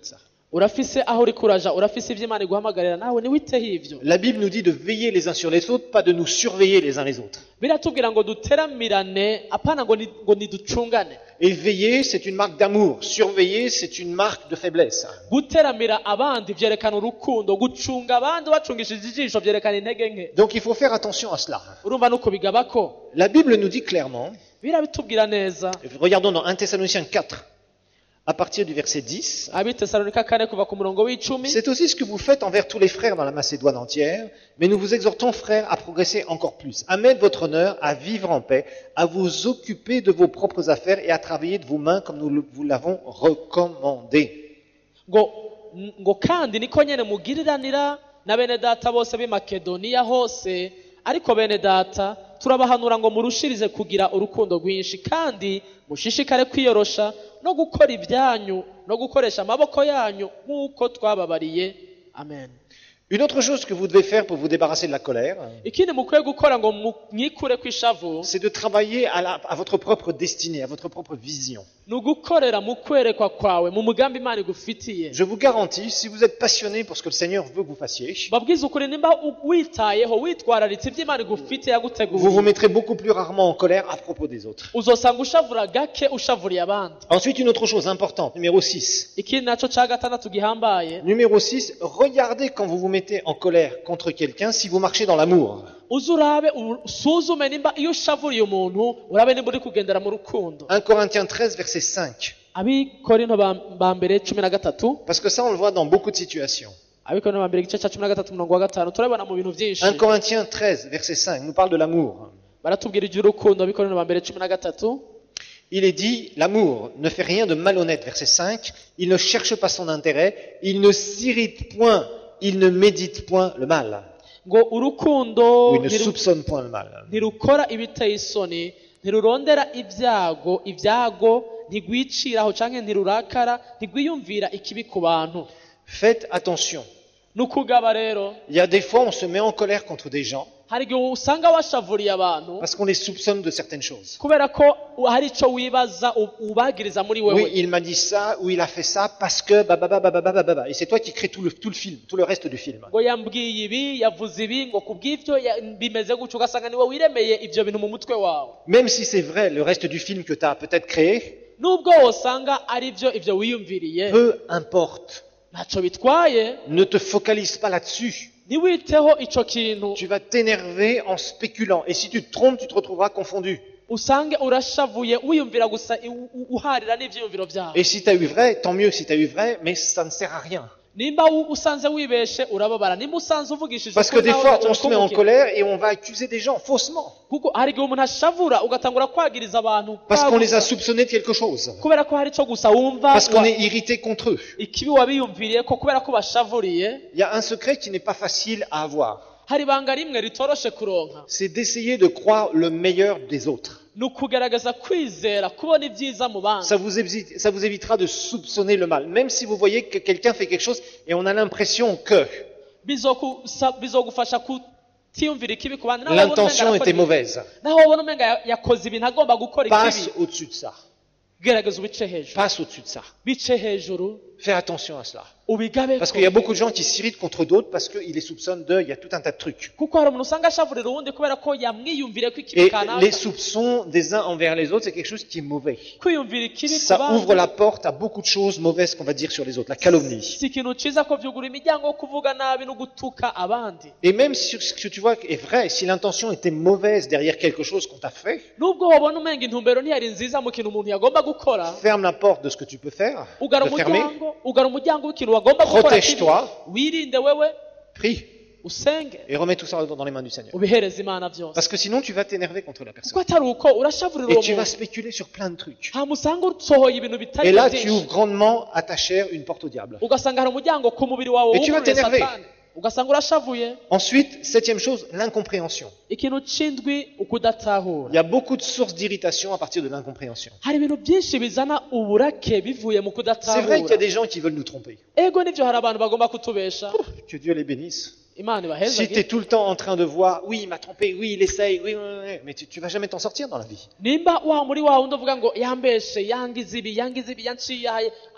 urafise aho uri kuraja urafise ivyo Imana iguhamagarira nawe niwiteho ivyo. La Bible nous dit de veiller les uns sur les autres, pas de nous surveiller les uns les autres. Biratubwira ngo duteramirane apana ngo ni- ngo niducungane. Et veiller, c'est une marque d'amour. Surveiller, c'est une marque de faiblesse. Guteramira abandi vyerekana urukundo, gucunga abandi bacungishije ijisho vyerekana intege nke. Donc il faut faire attention à cela. Urumva nuko bigabako. La Bible nous dit clairement, Birabitubwira neza. regardons dans premier Thessaloniciens quatre, à partir du verset dix, Abitesalonika kane kuva ku murongo w'icumi. c'est aussi ce que vous faites envers tous les frères dans la Macédoine entière, mais nous vous exhortons, frères, à progresser encore plus, à mettre votre honneur, à vivre en paix, à vous occuper de vos propres affaires et à travailler de vos mains comme nous le- vous l'avons recommandé. ngo ngo kandi niko nyene mugiriranira na bene data bose b'i Makedoniya hose, ariko bene data turabahanura ngo murushirize kugira urukundo rwinshi kandi mushishikare kwiyorosha no gukora ibyanyu no gukoresha amaboko yanyu nk'uko twababariye. Amen. Une autre chose que vous devez faire pour vous débarrasser de la colère, Ikindi mukwiye gukora ngo mu- mwikure kw'ishavu c'est de travailler à, la- à votre propre destinée, à votre propre vision. ni ugukorera mu kwerekwa kwawe mu mugambi Imana igufitiye. Je vous garantis, si vous êtes passionné pour ce que le Seigneur veut que vous fassiez, babwiza ukuri nimba u- witayeho witwararitse ibyo Imana igufitiye vous vous yaguteguriye, mettrez beaucoup plus rarement en colère à propos des autres. uzosanga ushavura gake ushavuriye abandi. Ensuite, une autre chose importante, numéro six. Ikindi naco ca gatandatu gihambaye, Numéro six, regardez quand vous vous mettez en colère contre quelqu'un si vous marchez dans l'amour. uze urabe usuzume nimba iyo ushavuriye umuntu urabe nimba uri kugendera mu rukundo. un Corinthiens treize, verset cinq. Abikorinto ba ba mbere cumi na gatatu, Parce que ça, on le voit dans beaucoup de situations. abikorinto ba mbere igice ca cumi na gatatu umurongo wa gatanu turabibona mu bintu vyinshi. un Corinthiens treize, verset cinq, nous parle de l'amour. Baratubwira ivy'urukundo, abikorinto ba mbere cumi na gatatu. Il est dit, l'amour ne fait rien de malhonnête, verset cinq, il ne cherche pas son intérêt, il ne s'irrite point, il ne médite point le mal, ngo urukundo ou il ne ntiru- soupçonne point le mal. ntirukora ibiteye isoni, ntirurondera ibyago ibyago ntigwiciraho canke ntirurakara, ntigwiyumvira ikibi ku bantu. Faites attention. Ni ukugaba rero, Il y a des fois, on se met en colère contre des gens hari igihe usanga washavuriye abantu parce qu'on les soupçonne de certaines choses. kubera ko hari ico wibaza u- ubagiriza muri Oui, wewe. il m'a dit ça, ou il a fait ça parce que bababababababa. Et c'est toi qui crée tout le, tout le film, tout le reste du film. ngo yambwiye ibi yavuze ibi ngo kubw'ivyo ya- bimeze gutyo, ugasanga niwe wiremeye ivyo bintu mu mutwe wawe, Même si c'est vrai, le reste du film que tu as peut-être créé, nubwo wosanga ari vyo ivyo wiyumviriye peu importe. ntaco bitwaye. Ne te focalise pas là-dessus. Ntiwiteho ico kintu, Tu vas t'énerver en spéculant. Et si tu te trompes, tu te retrouveras confondu. usange urashavuye wiyumvira gusa u- u- uharira n'ivyiyumviro vyawe. Et si tu as eu vrai, tant mieux si tu as eu vrai, mais ça ne sert à rien. Nimba u- usanze wibeshe urababara, nimba usanze uvugishije Parce que ukuri des nawe fois, ntacyo on se met en bikubwira. colère et on va accuser des gens faussement. kuko hari igihe umuntu ashavura ugatangura kwagiriza abantu Parce qu'on les a kwagusa, soupçonnés de quelque chose. kubera ko hari ico gusa wumva Parce qu'on wa- est irrité contre eux. ikibi wabiyumviriye ko kubera ko bashavuriye. Il y a un secret qui n'est pas facile à avoir. Hari ibanga rimwe ritoroshe kuronka, C'est d'essayer de croire le meilleur des autres. ni ukugerageza kwizera kubona ibyiza mu bandi. Ça vous, évite- ça vous évitera de soupçonner le mal. Même si vous voyez que quelqu'un fait quelque chose et on a l'impression que Bizokusa- bizogufasha kutiyumvira ikibi ku bandi, naho wabona umenga l'intention arakora était ibi- mauvaise. naho wabona umenga ya- yakoze ibintu agomba gukora Passe ikibi, au-dessus de ça. gerageza ubice hejuru, Passe au-dessus de ça. bice hejuru Fais attention à cela. ubigabe. Parce qu'il y a beaucoup de gens qui s'irritent contre d'autres parce qu'ils les soupçonnent d'eux. Il y a tout un tas de trucs. kuko hari umuntu usanga ashavurira uwundi kubera ko yamwiyumvire ko ikibi Et kanaka. les soupçons des uns envers les autres, c'est quelque chose qui est mauvais. Kwiyumvira ikibi ku Ça bandi ouvre la porte à beaucoup de choses mauvaises qu'on va dire sur les autres. La calomnie. si ikintu ciza ko vyugura imiryango yo kuvuga nabi no gutuka abandi. Et même si ce que tu vois est vrai, si l'intention était mauvaise derrière quelque chose qu'on t'a fait, Nubwo wabona umenga intumbero ntiyari nziza mu kintu umuntu yagomba gukora, ferme la porte de ce que tu peux faire, ugara de fermer, umuryango ugara umuryango w'ikintu wagomba gukora Protège-toi. kibi, wirinde wewe, prie usenge et remets tout ça dans les mains du Seigneur. ubihereza Imana vyose. Parce que sinon tu vas t'énerver contre la kuko personne. atari uko urashavurira Et uwo tu vas muntu spéculer sur plein de trucs. hama usanga usohoye ibintu bitari Et là, byinshi, tu ouvres grandement à ta chair une porte au diable. ugasanga hari umuryango ku mubiri wawe Et tu vas wuguruye t'énerver. Satani, ugasanga urashavuye. Ensuite, septième chose, l'incompréhension. Ikintu c'indwi ukudatahura. Il y a beaucoup de sources d'irritation à partir de l'incompréhension. Hari ibintu byinshi bizana uburake bivuye mu C'est vrai qu'il y a kudatahura. des gens qui veulent nous tromper. Ego nivyo hari abantu bagomba kutubesha, Que Dieu les bénisse. Imana Si ibahezagire. tu es tout le temps en train de voir, oui, il m'a trompé, oui, il essaye, oui, oui, oui, mais tu, tu vas jamais t'en sortir dans la vie. Nimba wa muri wa wundi uvuga ngo yambeshe yangize ibi yangize ibi yanciye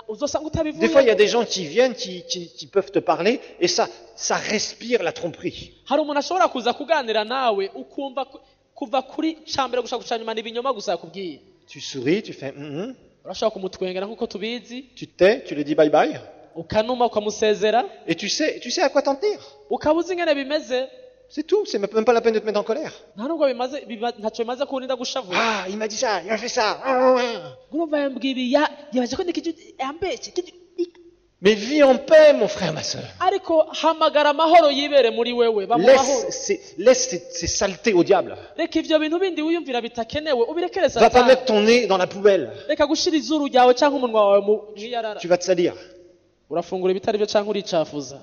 uzosanga Des fois, il y a utabivuye des gens qui viennent, qui, qui, qui peuvent te parler, et ça, ça respire la tromperie. hari umuntu ashobora kuza kuganira nawe ukumva ku- kuva kuri cambere gushaka guca nyuma n'ibinyoma gusa yakubwiye Tu souris, tu fais hum, hum, urashobora kumutwengera nk'uko tubizi tu te tais, tu lui dis bye bye, ukanuma ukamusezera et tu sais, tu sais à quoi t'en tenir. ukaba uzi ingene bimeze C'est tout, c'est même pas la peine de te mettre en colère. nta nubwo bimaze biba- ntacyo bimaze kurinda gushavura Ah, il m'a dit ça, il a fait ça. ah, ah, ah. urumva yambwiye ibi ya- yabaje ko nikijya yambeshye kijya- Mais vis en paix, mon frère, ma soeur. ariko hamagara amahoro yibere muri wewe ba mu mahoro Laisse, ces, laisse ces, ces saletés au diable. reka ivyo bintu bindi wiyumvira bitakenewe ubirekere Va pas satani mettre ton nez dans la poubelle. reka gushira izuru ryawe cyangwa umunwa wawe mu mwiyarara Tu vas te salir. urafungura ibitari byo cyangwa uricafuza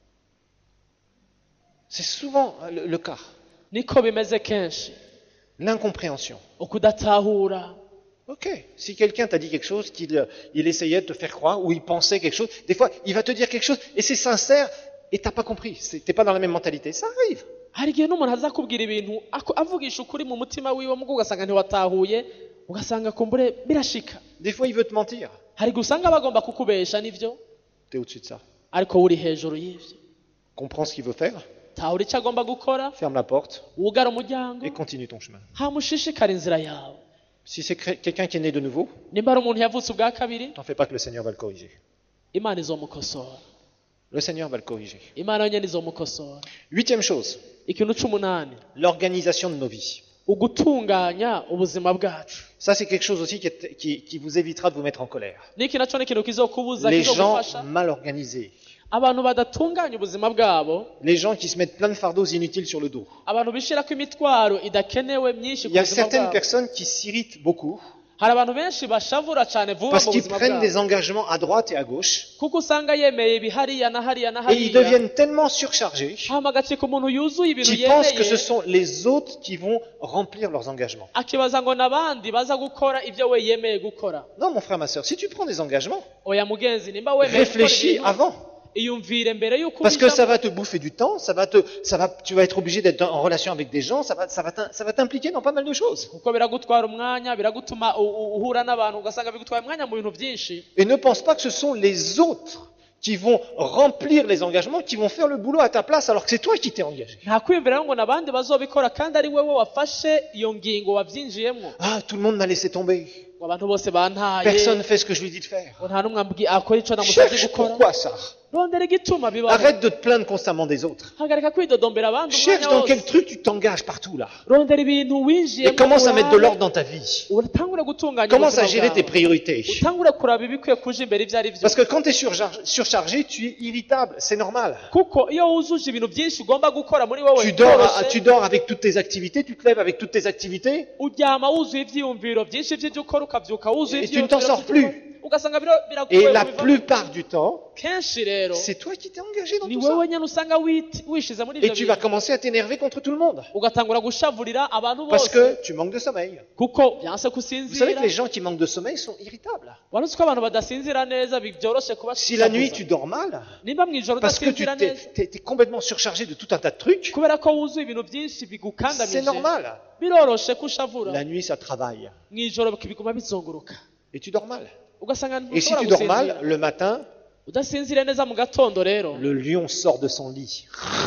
C'est souvent le, le cas. niko bimeze kenshi L'incompréhension. ukudatahura Ok. Si quelqu'un t'a dit quelque chose, qu'il il essayait de te faire croire, ou il pensait quelque chose, des fois, il va te dire quelque chose, et c'est sincère, et t'as pas compris. C'est- T'es pas dans la même mentalité. Ça arrive. hari igihe n'umuntu azakubwira ibintu ako- avugisha ukuri mu mutima wiwe mugo ugasanga ntiwatahuye ugasanga kumbure birashika Des fois, il veut te mentir. hari igihe usanga bagomba kukubesha nivyo T'es au-dessus de ça. ariko uri hejuru y'ivyo Comprends ce qu'il veut faire, tahura icyo agomba gukora ferme la porte, wugara umuryango et continue ton chemin. hamushishikara inzira yawe Si c'est cré- quelqu'un qui est né de nouveau, nimba ari umuntu yavutse ubwa kabiri t'en fais pas que le Seigneur va le corriger. imana izomukosora Le Seigneur va le corriger. imana yonyine izomukosora Huitième chose, ikintu c'umunani l'organisation de nos vies. ugutunganya ubuzima bwacu Ça, c'est quelque chose aussi qui, est- qui- qui vous évitera de vous mettre en colère. niki naco ni ikintu kizokubuza Les gens kizogufasha mal organisés, abantu badatunganya ubuzima bwabo les gens qui se mettent plein de fardeaux inutiles sur le dos. abantu bishirako imitwaro idakenewe myinshi Il ku y a buzima certaines bwabo personnes qui s'irritent beaucoup hari abantu benshi bashavura cyane vuba parce mu qu'ils buzima prennent des bwabo engagements à droite et à gauche kuko usanga yemeye ibi hariya na hariya na et ils hariya deviennent tellement surchargés hama agacika umuntu yuzuye ibintu qu'ils pensent que yemeye ce sont les autres qui vont remplir leurs engagements. akibaza ngo n'abandi baza gukora ibyo we yemeye gukora Non, mon frère, ma soeur, si tu prends des engagements, oya mugenzi nimba wemeye gukora réfléchis ibintu avant. iyumvire mbere yuko Parce que ça ubijamo. va te bouffer du temps, ça va te, ça va, tu vas être obligé d'être en relation avec des gens, ça va, ça va t'im- ça va t'impliquer dans pas mal de choses. kuko biragutwara umwanya biragutuma u- u- uhura n'abantu ugasanga bigutwaye umwanya mu bintu byinshi Et ne pense pas que ce sont les autres qui vont remplir les engagements, qui vont faire le boulot à ta place alors que c'est toi qui t'es engagé. nta kwiyumvira ngo n'abandi bazobikora kandi ari wowe wafashe iyo ngingo wabyinjiyemo Ah, tout le monde m'a laissé tomber. ngo abantu bose bantaye Personne ne fait ce que je lui dis de faire. ngo nta n'umwe ambwi- akora icyo namusabye Cherche gukora pourquoi ça. rondera igituma bibaho Arrête de te plaindre constamment des autres. hagarika kwidodombera abandi Cherche umwanya dans quel wose truc tu t'engages partout là. rondera ibintu Et winjiyemo commence à mettre de urabe, l'ordre dans ta vie. utangure gutunganya Commence à ubuzima gérer tes bwawe priorités. utangure kuraba ibikwiye kuja imbere ibyo ari byo Parce que quand tu es surchargé, tu es irritable. C'est normal. kuko iyo wuzuje ibintu byinshi ugomba gukora muri wowe Tu dors, byoroshye, tu dors avec toutes tes activités, tu te lèves avec toutes tes activités. uryama wuzuye ibyiyumviro byinshi by'ibyo ukora ukabyuka wuzuye Et tu ne t'en sors plus. ugasanga biro- Et biragoye la kubivamo. plupart du temps, kenshi rero c'est toi qui t'es engagé dans ni tout wowe ça. nyine usanga wit- wishize muri Et ibyo tu vas bintu commencer à t'énerver contre tout le monde. ugatangura gushavurira abantu Parce bose que tu manques de sommeil. kuko byanse Vous savez kusinzira que les gens qui manquent de sommeil sont irritables. wari uzi ko abantu badasinzira neza bi- byoroshye kuba Si la nuit tu dors mal, nimba mu ijoro parce que tu udasinzira t'es, neza t'es- t'es complètement surchargé de tout un tas de trucs, kubera ko wuzuye ibintu byinshi bigukandamije c'est normal. biroroshe ko ushavura La nuit ça travaille. mu ijoro biguma bizunguruka Et tu dors mal. ugasanga Et si ntushobora tu dors gusinzira mal, le matin, udasinzira neza mu gatondo rero le lion sort de son lit.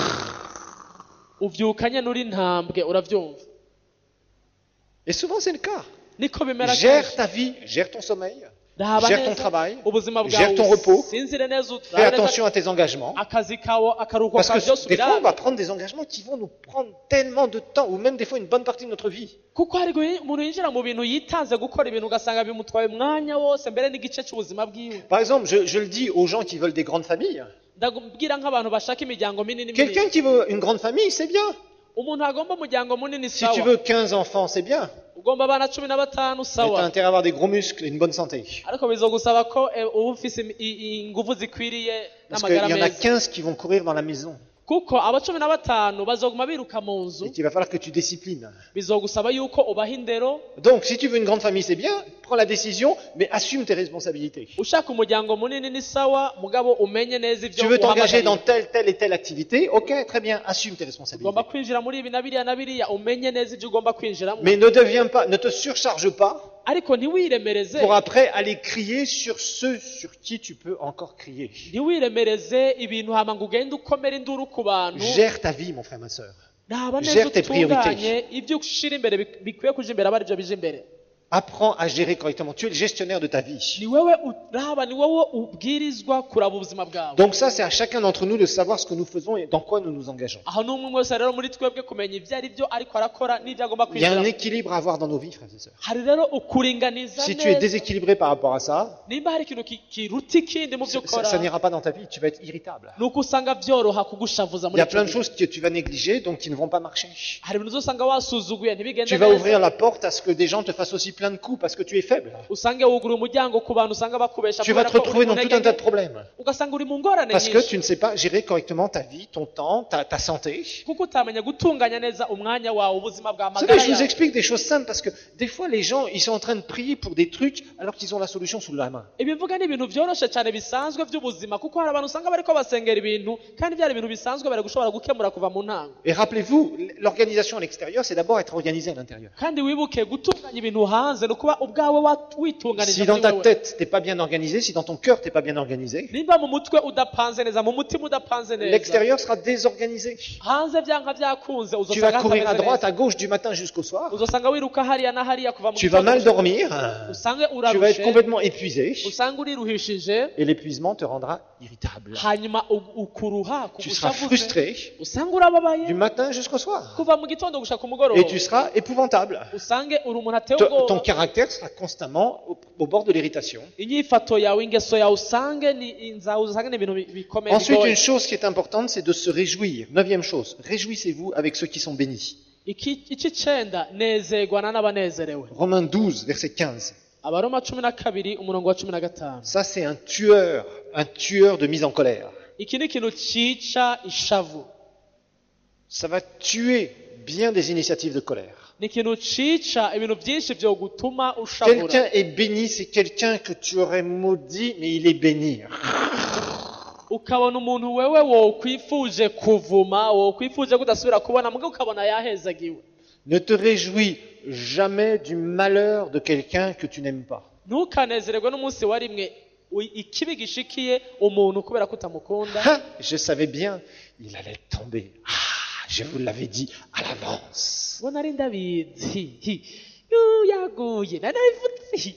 uvyukanye n'uri ntambwe uravyumva Et souvent c'est le cas. niko bimera Gère kenshi. ta vie, gère ton sommeil, Raba gère ton neza travail, ubuzima gère ton bwawe repos, sinzire neza fais urabe neza attention à tes engagements. akazi kawe akaruhuko Parce kawe byose que des fois, on va ubirabe prendre des engagements qui vont nous prendre tellement de temps, ou même des fois une bonne partie de notre vie. kuko hari igihe umuntu yinjira mu bintu yitanze gukora ibintu ugasanga bimutwaye umwanya wose mbere n'igice cy'ubuzima bwiwe Par exemple, je, je le dis aux gens qui veulent des grandes familles. ndabwira nk'abantu bashaka imiryango minini minini Quelqu'un qui veut une grande famille, c'est bien. umuntu agomba umuryango munini Si sawa tu veux quinze enfants, c'est bien. ugomba abana cumi na batanu Mais tu as sawa intérêt à avoir des gros muscles et une bonne santé. ariko bizogusaba ko eh, uba ufise imi- i- i- ingufu zikwiriye Parce qu'il n'amagara y en a meza quinze qui vont courir dans la maison. kuko aba cumi na batanu bazoguma biruka mu nzu Et qu'il va falloir que tu disciplines. bizogusaba yuko ubaha indero Donc, si tu veux une grande famille, c'est bien. Prends la décision, mais assume tes responsabilités. ushaka umuryango munini ni sawa mugabo umenye neza ibyo Tu veux t'engager dans uhamagariye. telle, telle et telle activité. Ok, très bien. Assume tes ugomba responsabilités. kwinjira muri ibi na biriya na biriya umenye neza ibyo ugomba kwinjiramo Mais ne deviens pas, ne te surcharge pas ariko ntiwiremereze pour après aller crier sur ceux sur qui tu peux encore crier. ntiwiremereze ibintu hama ngo ugende ukomera induru ku bantu Gère ta vie, mon frère, ma sœur. naba neza Gère tes utunganye ibyo ushira imbere bik- bikwiye kuja imbere aba aribyo bije imbere Apprends à gérer correctement. Tu es le gestionnaire de ta vie. ni wewe uraba ni wowe ubwirizwa kuraba ubuzima bwawe Donc ça, c'est à chacun d'entre nous de savoir ce que nous faisons et dans quoi nous nous engageons. aho ni umwe wese rero muri twebwe kumenya ibyo ari byo ariko arakora n'ibyo agomba Il y a un kwinjira équilibre à avoir dans nos vies, frères et sœurs. hari rero ukuringaniza Si tu es neza déséquilibré par rapport à ça, nimba hari ikintu ki- kiruta ikindi mu byo ça, ukora ça n'ira pas dans ta vie. Tu vas être irritable. ni uko usanga byoroha kugushavuza Il y muri a plein de icyo choses que tu vas négliger, donc qui ne vont pas marcher. hari ibintu uzosanga wasuzuguye ntibigende Tu vas neza ouvrir la porte à ce que des gens te fassent aussi plein de coups parce que tu es faible. usange wugura umuryango ku bantu usanga bakubesha Tu vas kubera te ko uri retrouver mu dans tout ntege un tas de nke, problèmes. ugasanga uri mu ngorane Parce que nyinshi tu ne sais pas gérer correctement ta vie, ton temps, ta, ta santé. kuko utamenya gutunganya neza umwanya wawe ubuzima bwa Vous savez, magara je vous yawe explique des choses simples parce que des fois les gens, ils sont en train de prier pour des trucs alors qu'ils ont la solution sous la main. ibi mvuga ni ibintu byoroshe cyane bisanzwe by'ubuzima kuko hari abantu usanga bariko basengera ibintu kandi byari ibintu bisanzwe bari gushobora gukemura kuva mu ntango Et rappelez-vous, l'organisation à l'extérieur, c'est d'abord être organisé à l'intérieur. kandi wibuke gutunganya ibintu hanze ni ukuba ubwawe wa- witunganije Si dans muri ta wewe. tête, t'es pas bien organisé, si dans ton cœur, t'es pas bien organisé, nimba mu mutwe udapanze neza mu mutima udapanze neza l'extérieur sera désorganisé. hanze byanka byakunze Tu vas uzosanga courir à hatameze droite, neza à gauche, du matin jusqu'au soir. uzosanga wiruka hariya na hariya kuva mu Tu vas gitondo mal gushika- dormir. usange Tu vas être urarushe complètement épuisé. usanga uriruhishije Et l'épuisement te rendra irritable. hanyuma u- ukuruha Tu seras kugushavuze frustré usanga urababaye du matin jusqu'au soir. kuva mu gitondo gushaka ku mugoroba Et tu seras épouvantable. usange uri umuntu ateye Ton, ton ubwoba caractère sera constamment au, au bord de l'irritation. inyifato yawe ingeso yawe usange ni inzawe usange ni ibintu bi- bikomeye Ensuite, bigoye. une chose qui est importante, c'est de se réjouir. Neuvième chose, réjouissez-vous avec ceux qui sont bénis. Iki- icy'icenda nezerwana n'abanezerewe Romains douze, verset quinze. abaroma cumi na kabiri umurongo wa cumi na gatanu Ça, c'est un tueur, un tueur de mise en colère. iki ni ikintu cyica ishavu Ça va tuer bien des initiatives de colère. ni ikintu cica ibintu byinshi byo gutuma ushavura Quelqu'un est béni, c'est quelqu'un que tu aurais maudit, mais il est béni. ukabona umuntu wewe wokwifuje kuvuma wokwifuje kudasubira kubona mugabo ukabona yahezagiwe Ne te réjouis jamais du malheur de quelqu'un que tu n'aimes pas. ntukanezererwe n'umunsi wa rimwe u- ikibi gishikiye umuntu kubera ko utamukunda Ah, je savais bien, il allait tomber. Ah, je vous l'avais dit à l'avance. ngo nari ndabizi hi, yu, yaguye nari nabivuze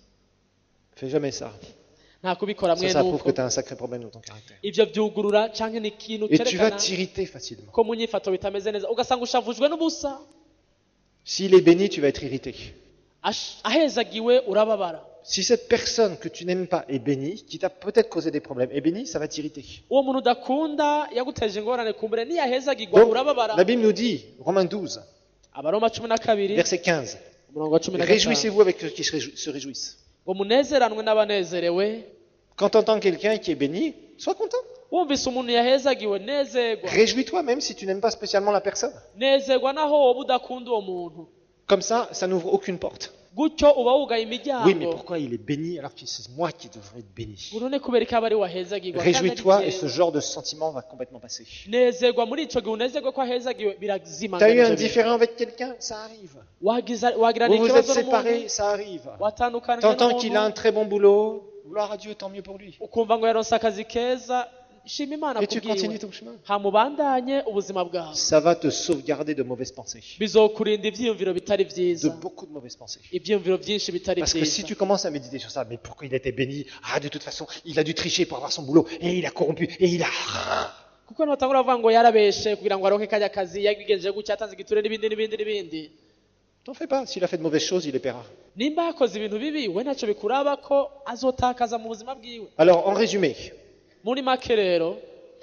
Fais jamais ça. nta kubikora Ça, mwene ça prouve uko que tu as un sacré problème dans ton caractère. ivyo vyugurura canke ni ikintu Et tu vas cerekana t'irriter facilement. ko mu nyifato bitameze neza ugasanga ushavujwe n'ubusa S'il est béni, tu vas être irrité. Ash- ahezagiwe urababara Si cette personne que tu n'aimes pas est bénie, qui t'a peut-être causé des problèmes, est bénie, ça va t'irriter. uwo muntu udakunda yaguteje ingorane kumbure niyahezagirwa Donc, urababara la Bible nous dit, Romains douze, abaroma cumi na kabiri verset quinze, umurongo wa cumi na gatanu réjouissez-vous avec ceux qui se réjou- se réjouissent. ngo munezeranwe n'abanezerewe Quand tu entends quelqu'un qui est béni, sois content. wumvise umuntu yahezagiwe nezerwa Réjouis-toi même si tu n'aimes pas spécialement la personne. nezerwa naho wowe udakunda uwo muntu Comme ça, ça n'ouvre aucune porte. gutyo uba wugaye Oui, mais imiryango pourquoi il est béni alors que c'est moi qui devrais être béni? ngo none kubera ko aba ari wahezagirwa kandi ari Réjouis-toi et jyewe. ce genre de sentiment va complètement passer. nezerwa muri ico gihe unezerwe ko ahezagiwe birazima Tu as eu un différend avec quelqu'un, ça arrive. wagirana Vous vous êtes ikibazo séparés, n'umuntu ça arrive. watandukanye T'entends qu'il a un n'umuntu très bon boulot, gloire à Dieu, tant mieux pour lui. ukumva ngo yaronse akazi keza shima imana Et tu kubwiwe continues ton chemin. hamubandanye ubuzima bwawe Ça va te sauvegarder de mauvaises pensées. bizokurinda ivyiyumviro bitari De vyiza beaucoup de mauvaises pensées. ivyiyumviro vyinshi bitari Parce que si vyiza tu commences à méditer sur ça, mais pourquoi il était béni? Ah, de toute façon, il a dû tricher pour avoir son boulot, et il a corrompu, et il a... kuko notangura bavuga ngo yarabeshe kugira ngo aronke kajya kazi yabigenjeje gutya atanze igiture n'ibindi n'ibindi n'ibindi T'en fais pas, s'il a fait de mauvaises choses, il les paiera. nimba yakoze ibintu bibi we ntacyo bikuraba ko azotakaza mu buzima bwiwe Alors, en résumé, muri make rero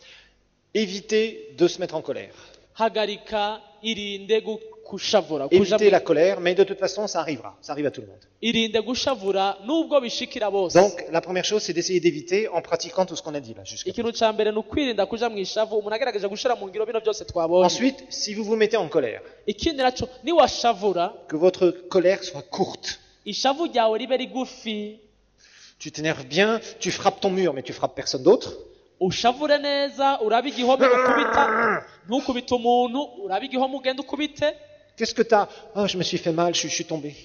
évitez de se mettre en colère. hagarika irinde gu- kushavura kuja Évitez mu- la colère, mais de toute façon, ça arrivera. Ça arrive à tout le monde. irinde gushavura nubwo bishikira bose Donc, la première chose, c'est d'essayer d'éviter en pratiquant tout ce qu'on a dit là, jusqu'à ikintu ca mbere ni ukwirinda kuja mu ishavu umuntu agerageje gushira mu ngiro bino byose twabonye Ensuite, si vous vous mettez en colère, ikindi naco niwashavura que votre colère soit courte. ishavu ryawe ribe rigufi Tu t'énerves bien, tu frappes ton mur, mais tu frappes personne d'autre. ushavure neza urabe igihome ukubita ntukubite umuntu urabe igihome ugenda ukubite Qu'est-ce que t'as? Oh, je me suis fait mal, je, suis- je suis tombé.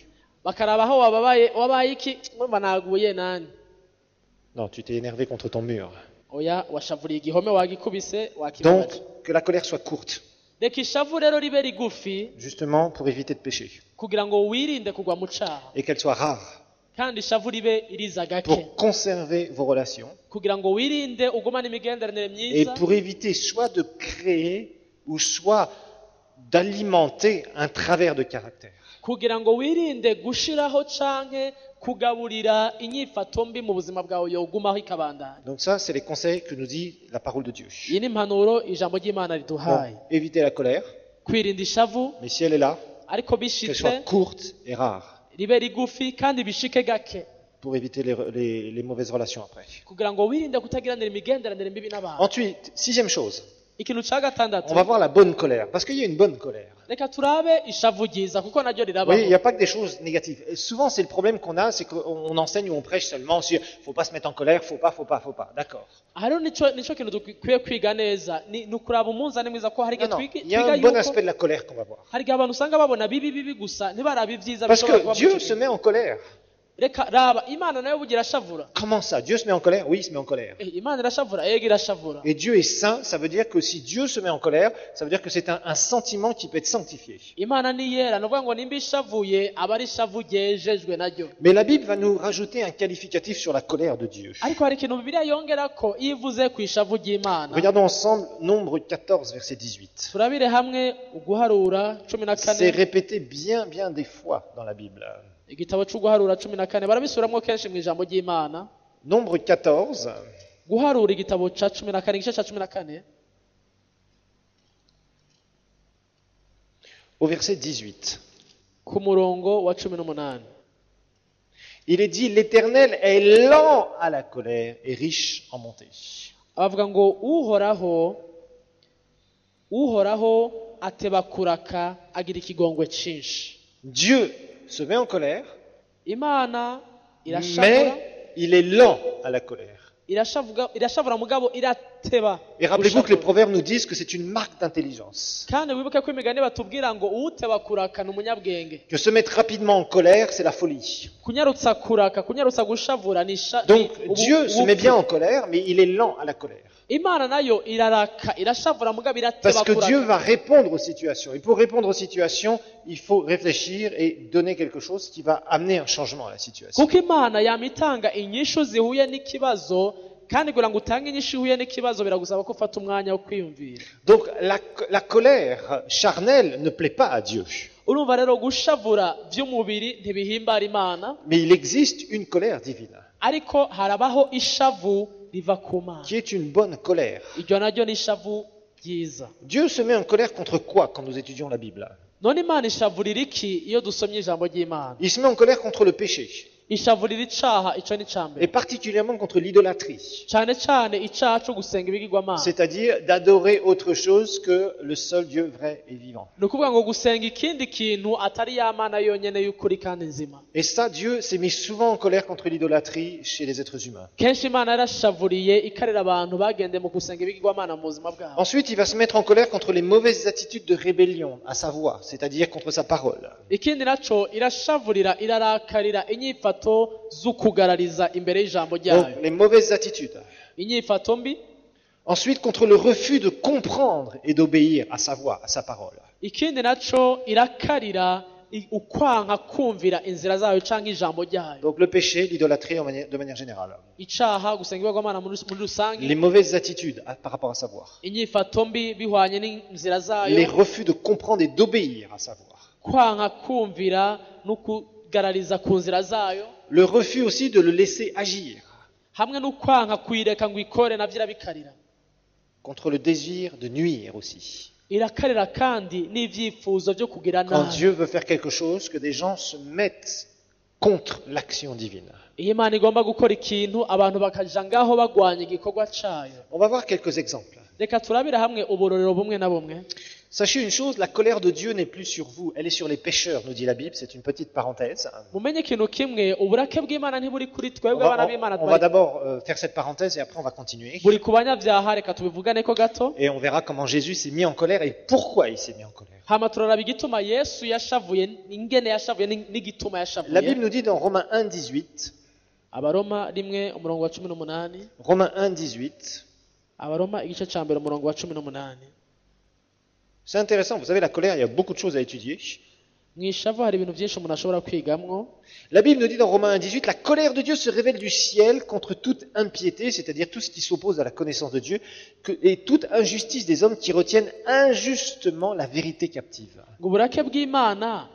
bakaraba aho wababaye wabaye iki murumva naguye nani. Non, tu t'es énervé contre ton mur. Oya washavuriye igihome wagikubise Donc, wakibabaje. que la colère soit courte, Reka ishavu rero ribe rigufi justement pour éviter de pécher. kugira ngo wirinde kugwa mu caha, Et qu'elle soit rare, kandi ishavu ribe iriza gake pour conserver vos relations. kugira ngo wirinde ugumane imigenderanire Et myiza, pour éviter soit de créer ou soit d'alimenter un travers de caractère. kugira ngo wirinde gushiraho canke kugaburira inyifato mbi mu buzima bwawe yogumaho ikabandanya. Donc ça, c'est les conseils que nous dit la parole de Dieu. Iyi ni impanuro ijambo ry'Imana Donc, riduhaye. éviter la colère, Kwirinda ishavu mais si elle est là, ariko qu'elle bishitse soit courte et rare, ribe rigufi kandi bishike gake pour éviter les, les- les mauvaises relations après. kugira ngo wirinde kutagiranira imigenderanire mibi n'abantu. Ensuite, sixième chose, Ikintu ca gatandatu, on va voir la bonne colère, parce qu'il y a une bonne colère. reka turabe ishavu ryiza kuko naryo Oui, il rirabaho. n'y a pas que des choses négatives. Et souvent, c'est le problème qu'on a, c'est qu'on on enseigne ou on prêche seulement sur faut pas se mettre en colère, faut pas, faut pas, faut pas. D'accord. Hariho nico nico kintu dukwiye kwiga neza, ni ni ukuraba umunzani mwiza ko hari Non, igihe non, twiga il y a twiga un bon yuko aspect de la colère qu'on va voir. hari igihe abantu usanga babona bibi bibi gusa ntibarabe ibyiza Parce bishobora que kuba muri Dieu ico se gihe. met en colère. Reka raba Imana nayo bugira ashavura. Comment ça? Dieu se met en colère? Oui, il se met en colère. Eh, Imana irashavura, yego irashavura. Et Dieu est saint, ça veut dire que si Dieu se met en colère, ça veut dire que c'est un, un sentiment qui peut être sanctifié. Imana ni yera, nuvuga ngo nimba ishavuye aba ari ishavu ryejejwe naryo. Mais la Bible va nous rajouter un qualificatif sur la colère de Dieu. Ariko hari ikintu Bibiliya yongerako iyo ivuze ku ishavu ry'Imana. Regardons ensemble Nombre quatorze, verset dix-huit. Turabire hamwe uguharura cumi na C'est kane. répété bien, bien des fois dans la Bible. Igitabo c'uguharura cumi na kane barabisuramwo kenshi mu ijambo ry'Imana. Nombre quatorze, Guharura igitabo ca cumi na kane, igice ca cumi na kane, au verset dix-huit. ku murongo wa cumi n'umunani. Il est dit, l'Éternel est lent à la colère et riche en bonté. Abavuga ngo uhoraho uhoraho ateba kuraka agira ikigongwe cinshi. Dieu se met en colère, Imana irashavura, mais il est lent à la colère. irashavuga irashavura mugabo irateba. Et rappelez-vous que les gushavura. proverbes nous disent que c'est une marque d'intelligence. Kandi wibuke ko imigani batubwira ngo uteba kuraka ni umunyabwenge. Que se mettre rapidement en colère, c'est la folie. Kunyarutsa kuraka, kunyarutsa gushavura ni sha- Donc ni ubu- Dieu se ubupfu. met bien en colère, mais il est lent à la colère. Imana nayo iraraka, irashavura mugabo irateba Parce que kuraka. Dieu va répondre aux situations. Et pour répondre aux situations, il faut réfléchir et donner quelque chose qui va amener un changement à la situation. Kuko Imana yamitanga inyishu zihuye n'ikibazo, kandi kugira ngo utange inyishu ihuye n'ikibazo biragusaba ko ufata umwanya wo kwiyumvira. Donc la, la colère charnelle ne plaît pas à Dieu. Urumva rero gushavura by'umubiri ntibihimbara Imana, Mais il existe une colère divine, ariko harabaho ishavu riva ku Mana. qui est une bonne colère. Iryo naryo ni ishavu ryiza. Dieu se met en colère contre quoi quand nous étudions la Bible? None Imana ishavurira iki iyo dusomye ijambo ry'Imana? Il se met en colère contre le péché, Ishavurira icaha, ico ni et icambere. particulièrement contre l'idolâtrie. Cane cane icaha co gusenga ibigirwamana. C'est-à-dire d'adorer autre chose que le seul Dieu vrai et vivant. Ni ukuvuga ngo gusenga ikindi kintu atari ya Mana yonyene y'ukuri kandi nzima. Et ça, Dieu s'est mis souvent en colère contre l'idolâtrie chez les êtres humains. Kenshi Imana yarashavuriye ikarera abantu bagende mu gusenga ibigirwamana mu buzima bwabo. Ensuite, il va se mettre en colère contre les mauvaises attitudes de rébellion à sa voix, c'est-à-dire contre sa parole. Ikindi naco irashavurira, irarakarira inyifato z'ukugarariza imbere y'ijambo Donc, ryayo. les mauvaises attitudes. Inyifato mbi. Ensuite, contre le refus de comprendre et d'obéir à sa voix, à sa parole. Ikindi naco irakarira i- ukwanka kumvira inzira zayo canke ijambo ryayo. Donc, le péché, l'idolâtrie en manière- de manière générale. Icaha gusenga ibigirwamana muri muri rusange. Les mauvaises attitudes à- par rapport à sa voix. Inyifato mbi bihwanye n'inzira zayo. Les refus de comprendre et d'obéir à sa voix. Kwanka kumvira no kugarariza ku nzira zayo. Le refus aussi de le laisser agir. Hamwe no kwanka kuyireka ngo ikore navyo irabikarira. Contre le désir de nuire aussi. Irakarira kandi n'ivyifuzo vyo kugira Quand nabi. Dieu veut faire quelque chose, que des gens se mettent contre l'action divine. Iyo Imana igomba gukora ikintu abantu bakaja ngaho bagwanya igikorwa cayo. On va voir quelques exemples. Reka turabire hamwe uburorero bumwe na bumwe. Sachez une chose, la colère de Dieu n'est plus sur vous, elle est sur les pécheurs, nous dit la Bible, c'est une petite parenthèse. mumenye ikintu kimwe uburake bw'imana ntiburi kuri On twebwe va, abana on- b'imana on va d'abord euh, faire cette parenthèse et après on va continuer. buri ku banyabyaha reka tubivuganeko gato Et on verra comment Jésus s'est mis en colère et pourquoi il s'est mis en colère. hama turaraba igituma yesu yashavuye ingene yashavuye ni- n'igituma La yashavuye Bible nous dit dans Romains un, dix-huit, abaroma rimwe umurongo wa cumi n'umunani Romains un, dix-huit, abaroma igice cya mbere umurongo wa cumi n'umunani c'est intéressant, vous savez, la colère, il y a beaucoup de choses à étudier. mu ishavu hari ibintu byinshi umuntu ashobora kwigamwo. La Bible nous dit dans Romains un, dix-huit, la colère de Dieu se révèle du ciel contre toute impiété, c'est-à-dire tout ce qui s'oppose à la connaissance de Dieu, que- et toute injustice des hommes qui retiennent injustement la vérité captive. ngo uburake bw'imana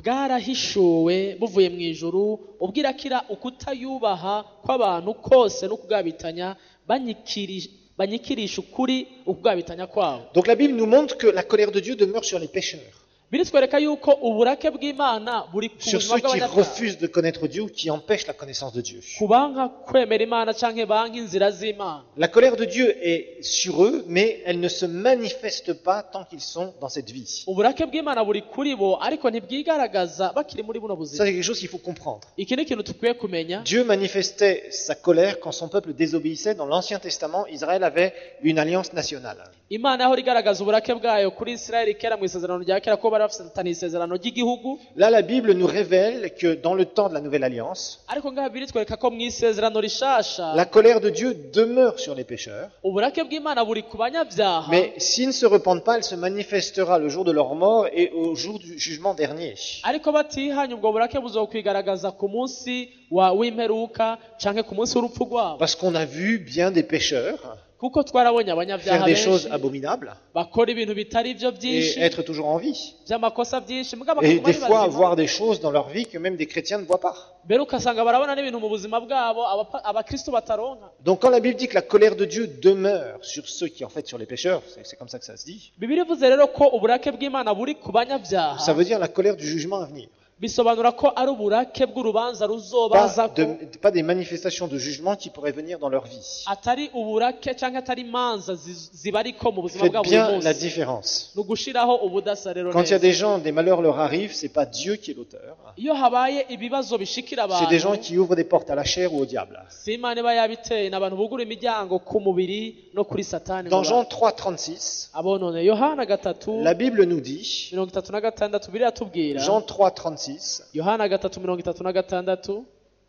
bwarahishuwe buvuye mu ijuru ubwirakira ukutayubaha kw'abantu kose no kugabitanya banyikiri- banyikirisha ukuri ukugabitanya kwabo. Donc la Bible nous montre que la colère de Dieu demeure sur les pécheurs, biritwereka yuko uburake bw'imana buri ku sur buzima ceux qui bw'abanyabyaha refusent de connaître Dieu ou qui empêchent la connaissance de Dieu. ku banka kwemera imana canke banka inzira z'imana. La colère de Dieu est sur eux, mais elle ne se manifeste pas tant qu'ils sont dans cette vie. uburake bw'imana buri kuri bo ariko ntibwigaragaza bakiri muri buno Ça, buzima. c'est quelque chose qu'il faut comprendre. iki ni ikintu dukwiye kumenya. Dieu manifestait sa colère quand son peuple désobéissait. Dans l'Ancien Testament, Israël avait une alliance nationale. imana yahora igaragaza uburake bwayo kuri isirayeli kera mu isezerano rya kera ko bari bafitanye isezerano ry'igihugu. Là, la Bible nous révèle que dans le temps de la Nouvelle Alliance, ariko ngaha biritwereka ko mu isezerano rishasha la colère de Dieu demeure sur les pécheurs. uburake bw'imana buri ku banyabyaha, Mais s'ils ne se repentent pas, elle se manifestera le jour de leur mort et au jour du jugement dernier. ariko batihanye ubwo burake buzokwigaragaza ku munsi wa w'imperuka canke ku munsi w'urupfu rwabo. Parce qu'on a vu bien des pécheurs kuko twarabonye faire abanyabyaha des benshi choses abominables bakora ibintu bitari byo et byinshi être toujours en vie. by'amakosa byinshi mugabo Et bakaguma des ari fois bazima. voir des choses dans leur vie que même des chrétiens ne voient pas. mbere ugasanga barabona n'ibintu mu buzima bwabo abapa- abakristo bataronka. Donc quand la Bible dit que la colère de Dieu demeure sur ceux qui en fait sur les pécheurs, c'est c'est comme ça que ça se dit, bibiliya ivuze rero ko uburake bw'imana buri ku banyabyaha ça veut dire la colère du jugement à venir. bisobanura ko ari uburake bw'urubanza Pas, ruzobaza ko de- pas des manifestations de jugement qui pourraient venir dans leur vie. atari uburake cyangwa atari imanza zi- zibariko mu buzima Faites bwabo buri bien la munsi. différence. ni ugushiraho ubudasa rero Quand il y a neza. des gens, des malheurs leur arrivent, c'est pas Dieu qui est l'auteur. iyo habaye ibibazo bishikira C'est des gens abantu qui ouvrent des portes à la chair ou au diable. si imana iba yabiteye ni abantu bugura imiryango ku mubiri no kuri satani. Dans mu Jean bantu. trois, trente-six, abonone yohana gatatu la Bible nous dit, mirongo itatu na gatandatu biriya tubwira Jean trois, trente-six, yohana gatatu mirongo itatu na gatandatu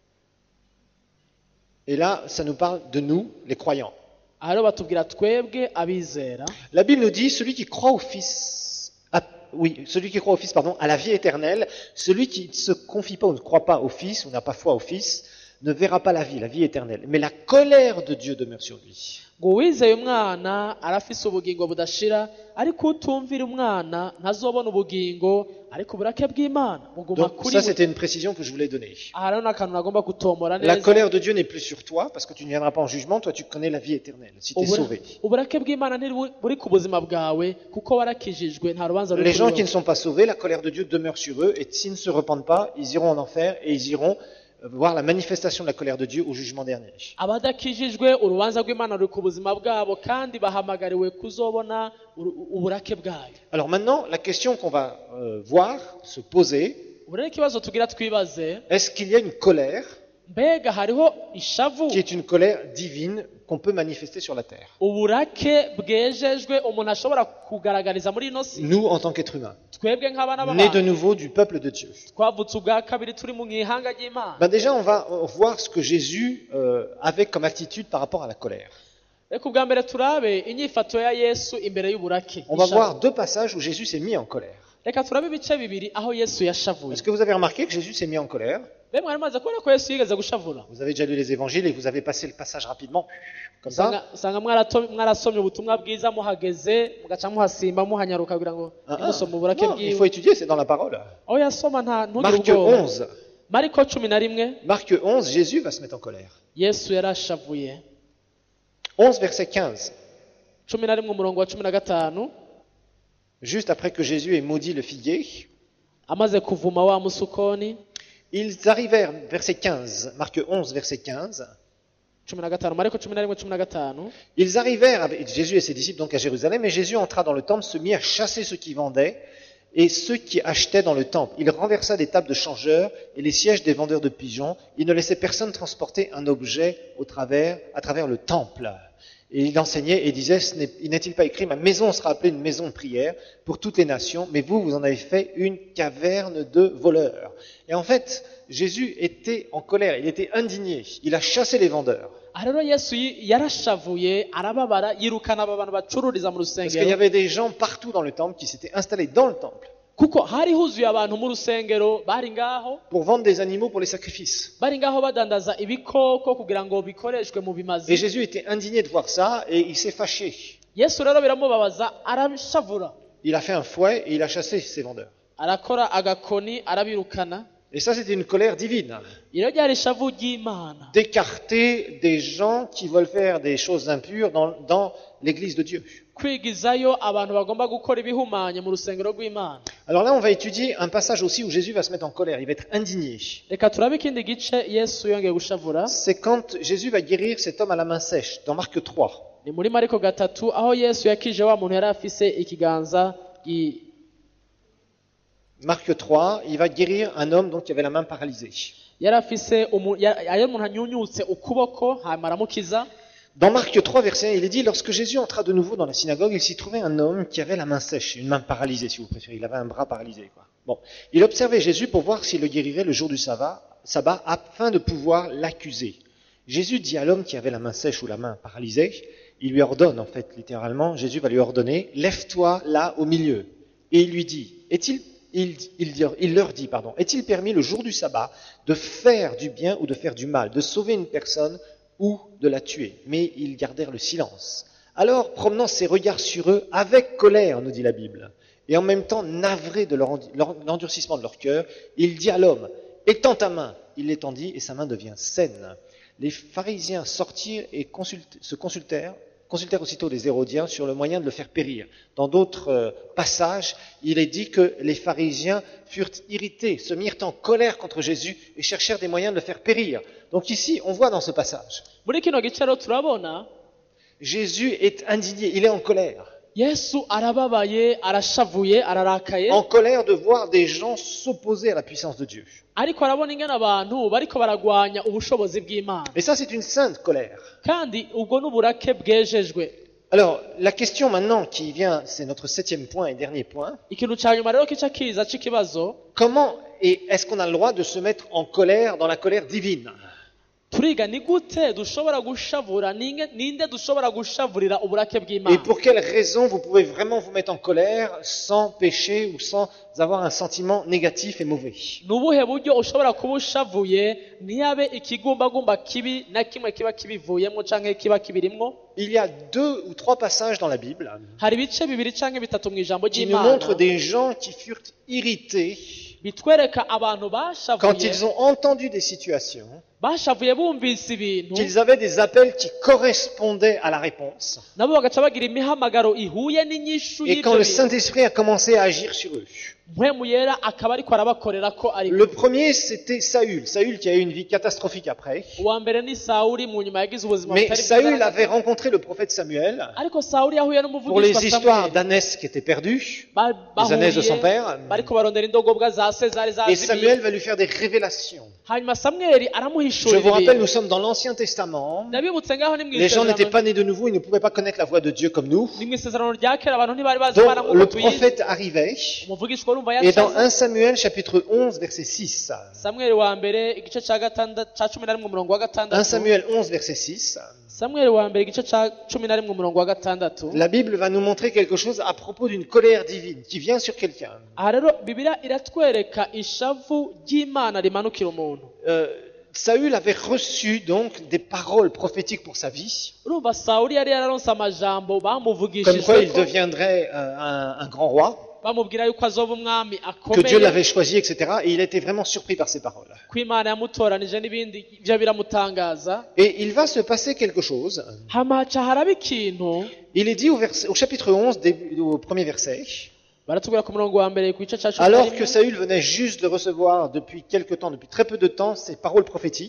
et là, ça nous parle de nous, les croyants. aha rero batubwira twebwe abizera. La Bible nous dit, celui qui croit au Fils, à- oui, celui qui croit au Fils, pardon, à la vie éternelle, celui qui ne se confie pas ou ne croit pas au Fils, ou n'a pas foi au Fils, ne verra pas la vie, la vie éternelle. Mais la colère de Dieu demeure sur lui. ngo uwizeye umwana arafise ubugingo budashira ariko utumvira umwana ntazobona ubugingo ariko uburake bw'imana buguma Donc kuri ça, we. c'était une précision que je voulais donner. aha rero ni akantu nagomba gutomora La neza. colère de Dieu n'est plus sur toi, parce que tu ne viendras pas en jugement, toi tu connais la vie éternelle, si tu es Ubura- sauvé. uburake bw'imana ntiburi buri ku buzima bwawe kuko warakijijwe nta rubanza ruri Les kuri gens wowe. qui ne sont pas sauvés, la colère de Dieu demeure sur eux, et s'ils ne se repentent pas, ils iront en enfer, et ils iront euh, voir la manifestation de la colère de Dieu au jugement dernier. abadakijijwe urubanza rw'imana ruri ku buzima bwabo kandi bahamagariwe kuzobona uru- uburake bwayo. Alors maintenant, la question qu'on va euh, voir, se poser, ubu rero ikibazo tugira twibaze, est-ce qu'il y a une colère mbega hariho ishavu qui est une colère divine qu'on peut manifester sur la terre? uburake bwejejwe umuntu ashobora kugaragariza muri ino si Nous, en tant qu'êtres humains, twebwe nk'abana nés de b'abantu nouveau du peuple de Dieu. twavutse ubwa kabiri turi mu ihanga ry'imana. Ben déjà, on va euh, voir ce que Jésus euh, avait comme attitude par rapport à la colère. reka ubwa mbere turabe inyifato ya yesu imbere y'uburake. On va ishavu. voir deux passages où Jésus s'est mis en colère. reka turabe ibice bibiri aho yesu yashavuye. Est-ce que vous avez remarqué que Jésus s'est mis en colère? mbe mwari maze kubona ko yesu yigeze gushavura? Vous avez déjà lu les évangiles et vous avez passé le passage rapidement, comme ça. usanga usanga mwarato- mwarasomye ubutumwa bwiza muhageze mugaca muhasimba muhanyaruka kugira ngo Ah, ah. ntimusome uburake Non, il faut bwiwe. étudier, c'est dans la parole. aho yasoma nta ntugire Marc ubwoba. onze. mariko cumi na rimwe Marc onze, Jésus va se mettre en colère. yesu yarashavuye. onze, verset quinze. cumi na rimwe umurongo wa cumi na gatanu Juste après que Jésus ait maudit le figuier, amaze kuvuma wa musukoni ils arrivèrent, verset quinze, Marc onze, verset quinze. cumi na gatanu mariko cumi na rimwe cumi na gatanu. Ils arrivèrent avec Jésus et ses disciples donc à Jérusalem, et Jésus entra dans le temple, se mit à chasser ceux qui vendaient et ceux qui achetaient dans le temple. Il renversa des tables de changeurs et les sièges des vendeurs de pigeons. Il ne laissait personne transporter un objet au travers, à travers le temple. Et il enseignait et disait, ce n'est, n'est-il pas écrit, ma maison sera appelée une maison de prière pour toutes les nations, mais vous, vous en avez fait une caverne de voleurs. Et en fait, Jésus était en colère, il était indigné, il a chassé les vendeurs. Rero Yesu yarashavuye arababara yirukana aba bantu bacururiza mu Parce qu'il y rusengero avait des gens partout dans le temple qui s'étaient installés dans le temple kuko hari huzuye abantu mu rusengero bari ngaho pour vendre des animaux pour les sacrifices. bari ngaho badandaza ibikoko kugira ngo bikoreshwe mu Et bimazi. Jésus était indigné de voir ça et il s'est fâché. Yesu rero biramubabaza arabishavura, Il a fait un fouet et il a chassé ces vendeurs. arakora agakoni arabirukana. Et ça, c'était une colère divine. Iro ryari ishavu ry'Imana, D'écarter des gens qui veulent faire des choses impures dans, dans l'église de Dieu. kwigizayo abantu bagomba gukora ibihumanye mu rusengero rw'Imana. Alors là, on va étudier un passage aussi où Jésus va se mettre en colère, il va être indigné. Reka turabe ikindi gice Yesu yongeye gushavura. C'est quand Jésus va guérir cet homme à la main sèche, dans Marc trois. Ni muri Mariko gatatu aho Yesu yakije wa muntu yari afise ikiganza gi- Marc trois, il va guérir un homme donc qui avait la main paralysée. yari afise umu- ya- yari umuntu anyunyutse ukuboko hanyuma aramukiza. Dans Marc trois, verset un, il est dit, lorsque Jésus entra de nouveau dans la synagogue, il s'y trouvait un homme qui avait la main sèche, une main paralysée si vous préférez, il avait un bras paralysé. Quoi. Bon. Il observait Jésus pour voir s'il le guérirait le jour du sabbat, sabbat afin de pouvoir l'accuser. Jésus dit à l'homme qui avait la main sèche ou la main paralysée, il lui ordonne en fait littéralement, Jésus va lui ordonner, lève-toi là au milieu. Et il lui dit, est-il il, il, il leur dit, pardon, est-il permis le jour du sabbat de faire du bien ou de faire du mal, de sauver une personne ou de la tuer? Mais ils gardèrent le silence. Alors, promenant ses regards sur eux avec colère, nous dit la Bible, et en même temps navré de leur, leur, l'endurcissement de leur cœur, il dit à l'homme, étends ta main. Il l'étendit et sa main devient saine. Les pharisiens sortirent et consulte, se consultèrent, consultèrent aussitôt les Hérodiens sur le moyen de le faire périr. Dans d'autres euh, passages, il est dit que les pharisiens furent irrités, se mirent en colère contre Jésus et cherchèrent des moyens de le faire périr. Donc ici, on voit dans ce passage, muri kino gice rero turabona Jésus est indigné, il est en colère. Yesu arababaye arashavuye ararakaye, En colère de voir des gens s'opposer à la puissance de Dieu. ariko arabona ingene abantu bariko baragwanya ubushobozi bw'Imana, Et ça, c'est une sainte colère. kandi ubwo n'uburake bwejejwe. Alors, la question maintenant qui vient, c'est notre septième point et dernier point. Ikintu ca nyuma rero kica kiza c'ikibazo, Comment et est-ce qu'on a le droit de se mettre en colère dans la colère divine? turiga ni gute dushobora gushavura, ninge- ninde dushobora gushavurira uburake Et bw'Imana. pour quelles raisons vous pouvez vraiment vous mettre en colère sans péché ou sans avoir un sentiment négatif et mauvais? Ni ubuhe buryo ushobora kuba ushavuye ntiyabe ikigumbagumba kibi na kimwe kiba kibivuyemo canke kiba kibirimwo? Il y a deux ou trois passages dans la Bible Hari ibice bibiri canke bitatu mu ijambo qui nous montrent ry'Imana des gens qui furent irrités bitwereka abantu quand bashavuye, ils ont entendu des situations, bashavuye bumvise ibintu qu'ils avaient des appels qui correspondaient à la réponse. nabo bagaca bagira imihamagaro ihuye n'inyishu Et quand y'ibyo le bintu. Saint-Esprit a commencé à agir sur eux. Mpwemu yera akaba ariko arabakorera ko ari Le premier, c'était Saül. Saül qui a eu une vie catastrophique après. uwa mbere ni Sawuli, mu nyuma yagize ubuzima Mais butari Saül bwiza. avait rencontré le prophète Samuel Ariko Sawuli yahuye pour n'umuvugizi les wa histoires Samweli. d'ânesse qui étaient perdues, Ba- les ânesse de son bahuye père. bariko barondera indogobwa za se zari Et zazimiye. Samuel va lui faire des révélations. Hanyuma Samweli Je aramuhishurira vous rappelle, ibintu. nous sommes dans l'Ancien Testament. Ndabibutse ngaho ni mu Les gens n'étaient isezerano- pas nés de nouveau, ils ne pouvaient pas connaître la voix de Dieu comme nous. ni mu isezerano rya kera abantu ntibari bazi Donc Imana le nk'uko tuyizi. prophète arrivait. Umuvugishwa urumva Et dans yacaze. un Samuel chapitre onze verset six. Samweli wa mbere igice ca gatandatu ca cumi na rimwe umurongo wa un gatandatu. Samuel onze verset six. Samweli wa mbere igice ca cumi na rimwe umurongo wa gatandatu. La Bible va nous montrer quelque chose à propos d'une colère divine qui vient sur quelqu'un. Aha rero Bibiliya iratwereka ishavu ry'Imana rimanukira umuntu. Euh, Saül avait reçu donc des paroles prophétiques pour sa vie, Urumva Sawuli yari yararonse amajambo comme quoi il bamuvugishije ko deviendrait euh, un, un grand roi, bamubwira yuko azoba umwami que Dieu akomeye, l'avait choisi, et cetera. Et il était vraiment surpris par ces paroles. ko Imana yamutoranije n'ibindi ivyo biramutangaza. Et il va se passer quelque chose. Hamaca haraba ikintu Il est dit au, verset- au chapitre onze, début- au premier verset, baratubwira ku murongo wa mbere ku gice ca cumi na alors que rimwe. Saül venait juste de recevoir depuis quelque temps, depuis très peu de temps, ces paroles prophétiques,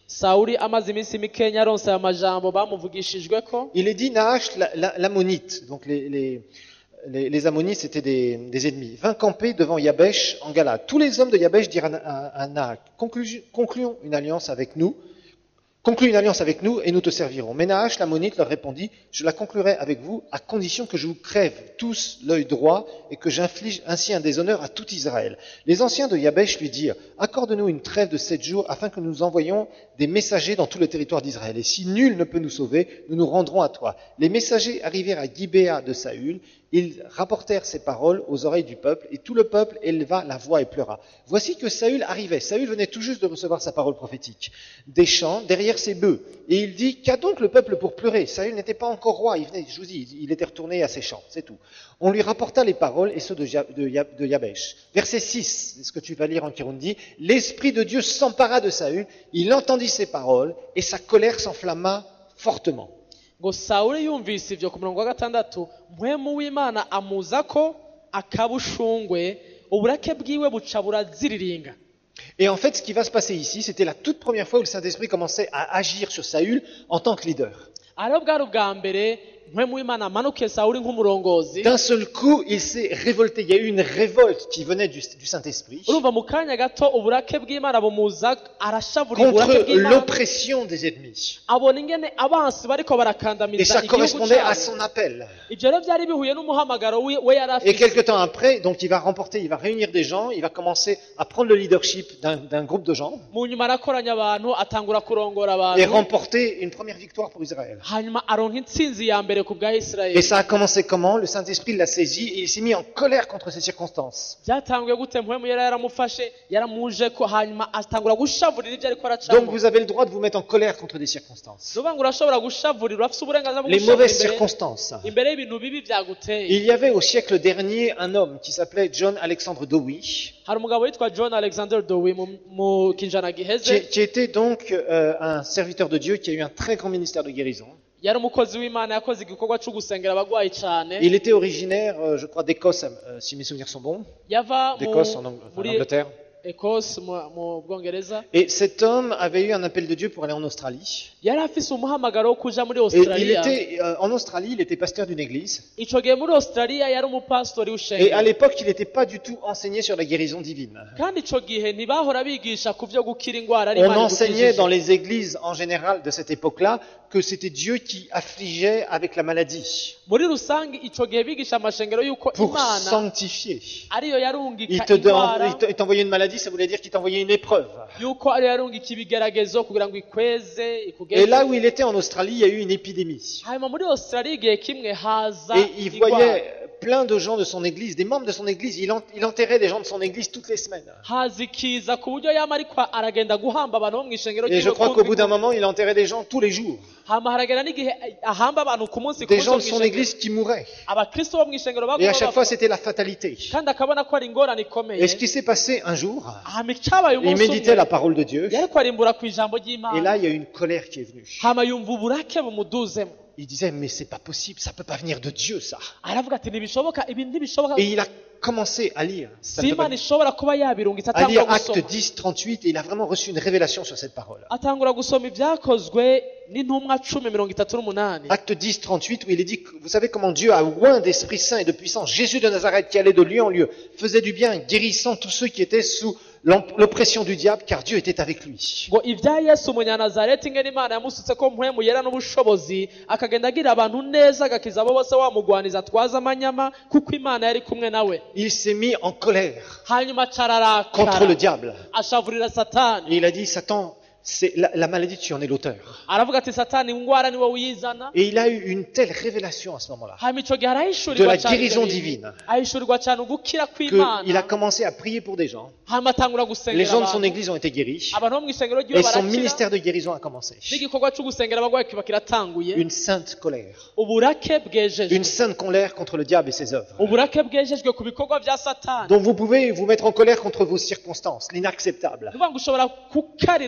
sawuli amaze iminsi mikenya aronse aya majambo bamuvugishijweko. Il est dit Nahash la- la- l'ammonite, donc les, les, les, les ammonites c'était des, des ennemis, vint camper devant Yabesh en Galade. Tous les hommes de Yabesh dirent à, à, à Nahash, Conclu- concluons une alliance avec nous, conclue une alliance avec nous et nous te servirons. Mais Nahash l'ammonite leur répondit, je la conclurai avec vous à condition que je vous crève tous l'œil droit et que j'inflige ainsi un déshonneur à tout Israël. Les anciens de Yabesh lui dirent, accorde-nous une trêve de sept jours afin que nous envoyions des messagers dans tout le territoire d'Israël. Et si nul ne peut nous sauver, nous nous rendrons à toi. Les messagers arrivèrent à Gibéa de Saül. Ils rapportèrent ces paroles aux oreilles du peuple, et tout le peuple éleva la voix et pleura. Voici que Saül arrivait. Saül venait tout juste de recevoir sa parole prophétique. Des champs, derrière ses bœufs. Et il dit, qu'a donc le peuple pour pleurer? Saül n'était pas encore roi, il venait, je vous dis, il était retourné à ses champs, c'est tout. On lui rapporta les paroles et ceux de, Ja- de, Ya- de Yabesh. Verset six, c'est ce que tu vas lire en Kirundi. L'Esprit de Dieu s'empara de Saül, il entendit ses paroles, et sa colère s'enflamma fortement. Ngo sawuli yumvise ivyo ku murongo wa gatandatu, mpwemu w'Imana amuzako akabushungwe, uburake bwiwe buca buraziriringa. Et en fait, ce qui va se passer ici, c'était la toute première fois où le Saint-Esprit commençait à agir sur Saül en tant que leader. Ariho bwari ubwa mbere mpwemu w'Imana amanukiye sawuli nk'umurongozi. D'un seul coup, il s'est révolté. Il y a eu une révolte qui venait du, du Saint-Esprit Urumva mu kanya gato uburake bw'Imana bumuza arashavura uburake contre bw'Imana, l'oppression des ennemis. abona ingene abansi bariko Et barakandamiza ça igihugu correspondait à cyabo. son appel. Ivyo rero byari bihuye n'umuhamagaro we we yari Et afise. quelque temps après, donc il va remporter, il va réunir des gens, il va commencer à prendre le leadership d'un d'un groupe de gens Mu nyuma arakoranya abantu atangura kurongora et abantu, remporter une première victoire pour Israël. hanyuma aronka intsinzi ya mbere ku bwa Et Isirayeli. ça a commencé comment? Le Saint-Esprit l'a saisi et il s'est mis en colère contre ces circonstances. Byatanguye gute? Mpwemu yari yaramufashe yaramuje ko, hanyuma atangura gushavurira ibyo ariko Donc aracamo. vous avez le droit de vous mettre en colère contre des circonstances. Nuvuga ngo urashobora gushavurira, urafise uburenganzira bwo Les gushavurira mauvaises imbere- circonstances. imbere y'ibintu bibi byaguteye. Il y avait au siècle dernier un homme qui s'appelait John Alexander Dowie, Hari umugabo witwa John Alexander Dowie mu- mu kinjana qui, giheze, qui était donc euh, un serviteur de Dieu qui a eu un très grand ministère de guérison. yari umukozi w'Imana yakoze igikorwa cyo gusengera abagwayi cyane. Il était originaire, euh, je crois, d'Écosse, euh, si mes souvenirs sont bons, Yava mu- d'Écosse en, Ang- en muri Angleterre. Ecosse mu mu Bwongereza. Et cet homme avait eu un appel de Dieu pour aller en Australie. Yari afise umuhamagaro wo kuja muri Et il Australia. était euh, en Australie, il était pasteur d'une église. Ico gihe muri Australia yari umupastori Et à w'ishengero. l'époque, il n'était pas du tout enseigné sur la guérison divine. Kandi ico gihe ntibahora bigisha ku vyo gukira ingwara ari On Imana enseignait igukijije. dans les églises en général de cette époque-là que c'était Dieu qui affligeait avec la maladie Muri rusange ico gihe bigisha amashengero yuko pour Imana sanctifier. ariyo Il yarungika te donne- ingwara, il te- il t'envoyait une maladie, ça voulait dire qu'il t'envoyait une épreuve. yuko ariyo yarungika ibigeragezo kugira ngo ikweze Et ikugeze. là où il était en Australie, il y a eu une épidémie. Hanyuma muri Australia igihe kimwe haza Et il ingwara. voyait plein de gens de son église, des membres de son église. Il, en- il enterrait des gens de son église toutes les semaines. haza ikiza ku buryo yama ariko aragenda guhamba abantu bo mw'ishengero Et je ryiwe crois ku qu'au bout d'un ndwi. moment, il enterrait des gens tous les jours. Hama haragera n'igihe ahamba abantu ku munsi ku Des munsi gens bo de son mw'ishengero. église qui mouraient. Abakristo bo mw'ishengero Et à baguma chaque fois, bapfa. c'était la fatalité. Kandi akabona ko ari ingorane ikomeye. Et ce qui s'est passé un jour, Hama icabaye il umunsi méditait umwe la parole de Dieu. yariko arimbura ku ijambo Et ry'Imana. là, il y a eu une colère qui est venue. Hama yumva uburake bumuduzemo. Il disait, mais c'est pas possible, ça peut pas venir de Dieu, ça. Aravuga ati ntibishoboka, ibi ntibishoboka. Et il a commencé à lire. Ça Si ne peut pas- Imana ishobora kuba yabirungitse à atangura lire Acte gusoma. dix, trente-huit, et il a vraiment reçu une révélation sur cette parole. Atangura gusoma ibyakozwe n'intumwa cumi mirongo itatu n'umunani. Acte dix, trente-huit, où il est dit, que vous savez comment Dieu a oint d'Esprit Saint et de puissance Jésus de Nazareth qui allait de lieu en lieu, faisait du bien, guérissant tous ceux qui étaient sous l'op- l'oppression du diable, car Dieu était avec lui. Ngo ibya Yesu umunyanazareti ingene Imana yamusutse ko mpwemu yera n'ubushobozi akagenda agira abantu neza agakiza abo bose wamugwaniza atwaza amanyama kuko Imana yari kumwe nawe. Il s'est mis en colère Hanyuma contre le acararakara diable. ashavurira Satani. Et il a dit, Satan, c'est la, la maladie, tu en es l'auteur. Aravuga ati Satani ingwara niwe uyizana. Et il a eu une telle révélation à ce moment-là, Hanyuma ico gihe de arahishurirwa la cyane guérison ibyo bintu. divine, ahishurirwa cyane ugukira qu'il a kw'Imana. commencé à prier pour des gens. Hanyuma atangura Les gusengera gens de son abantu. église ont été guéris. Abantu bo mw'ishengero ryiwe Et son barakira. ministère de guérison a commencé. N'igikorwa cyo gusengera abagwayi kiba kiratanguye. Une sainte colère. Uburake bwejejwe. Une sainte colère contre le diable et ses œuvres. Uburake bwejejwe ku bikorwa bya Satani. Donc vous pouvez vous mettre en colère contre vos circonstances, l'inacceptable. Nuvuga ngo ushobora kukarira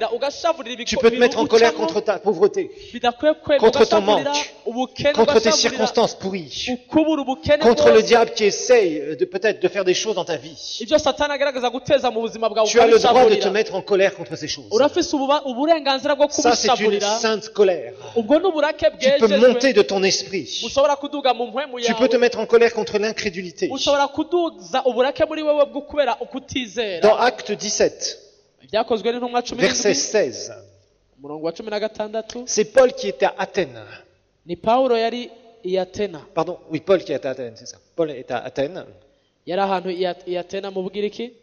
ugashavurira Tu peux te mettre en colère contre ta pauvreté, contre ton manque, contre tes circonstances pourries, ukubura ubukene contre le bwose diable qui essaye de peut-être de faire des choses dans ta vie. ibyo satani agaragaza guteza mu buzima bwawe Tu as le droit de te ukabishavurira mettre en colère contre ces choses. urafise ububa- uburenganzira bwo Ça, c'est une kubishavurira sainte colère. ubwo ni uburake Tu peux bwejejwe monter de ton esprit. ushobora kuduga mu mpwemu Tu peux te yawe mettre en colère contre l'incrédulité. ushobora kuduza uburake muri wewe bwo kubera ukutizera Dans Acte dix-sept, byakozwe n'intumwa cumi verset n'indwi seize, umurongo wa cumi na gatandatu c'est Paul qui était à Athènes. ni pawulo yari i atena Pardon, oui, Paul qui était à Athènes, c'est ça. Paul est à Athènes. yari ahantu i At- i atena mu bugiriki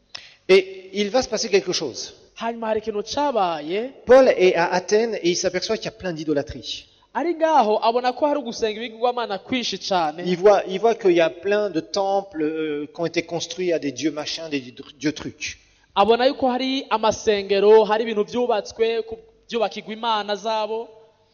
Et il va se passer quelque chose. hanyuma hari ikintu cabaye Paul est à Athènes et il s'aperçoit qu'il y a plein d'idolâtries. ari ngaho abona ko hari ugusenga ibigirwamana kwinshi cane Il voit, il voit qu'il y a plein de temples euh, qui ont été construits à des dieux machins, des dieux trucs. abona yuko hari amasengero hari ibintu byubatswe ku- byubakirwa imana zabo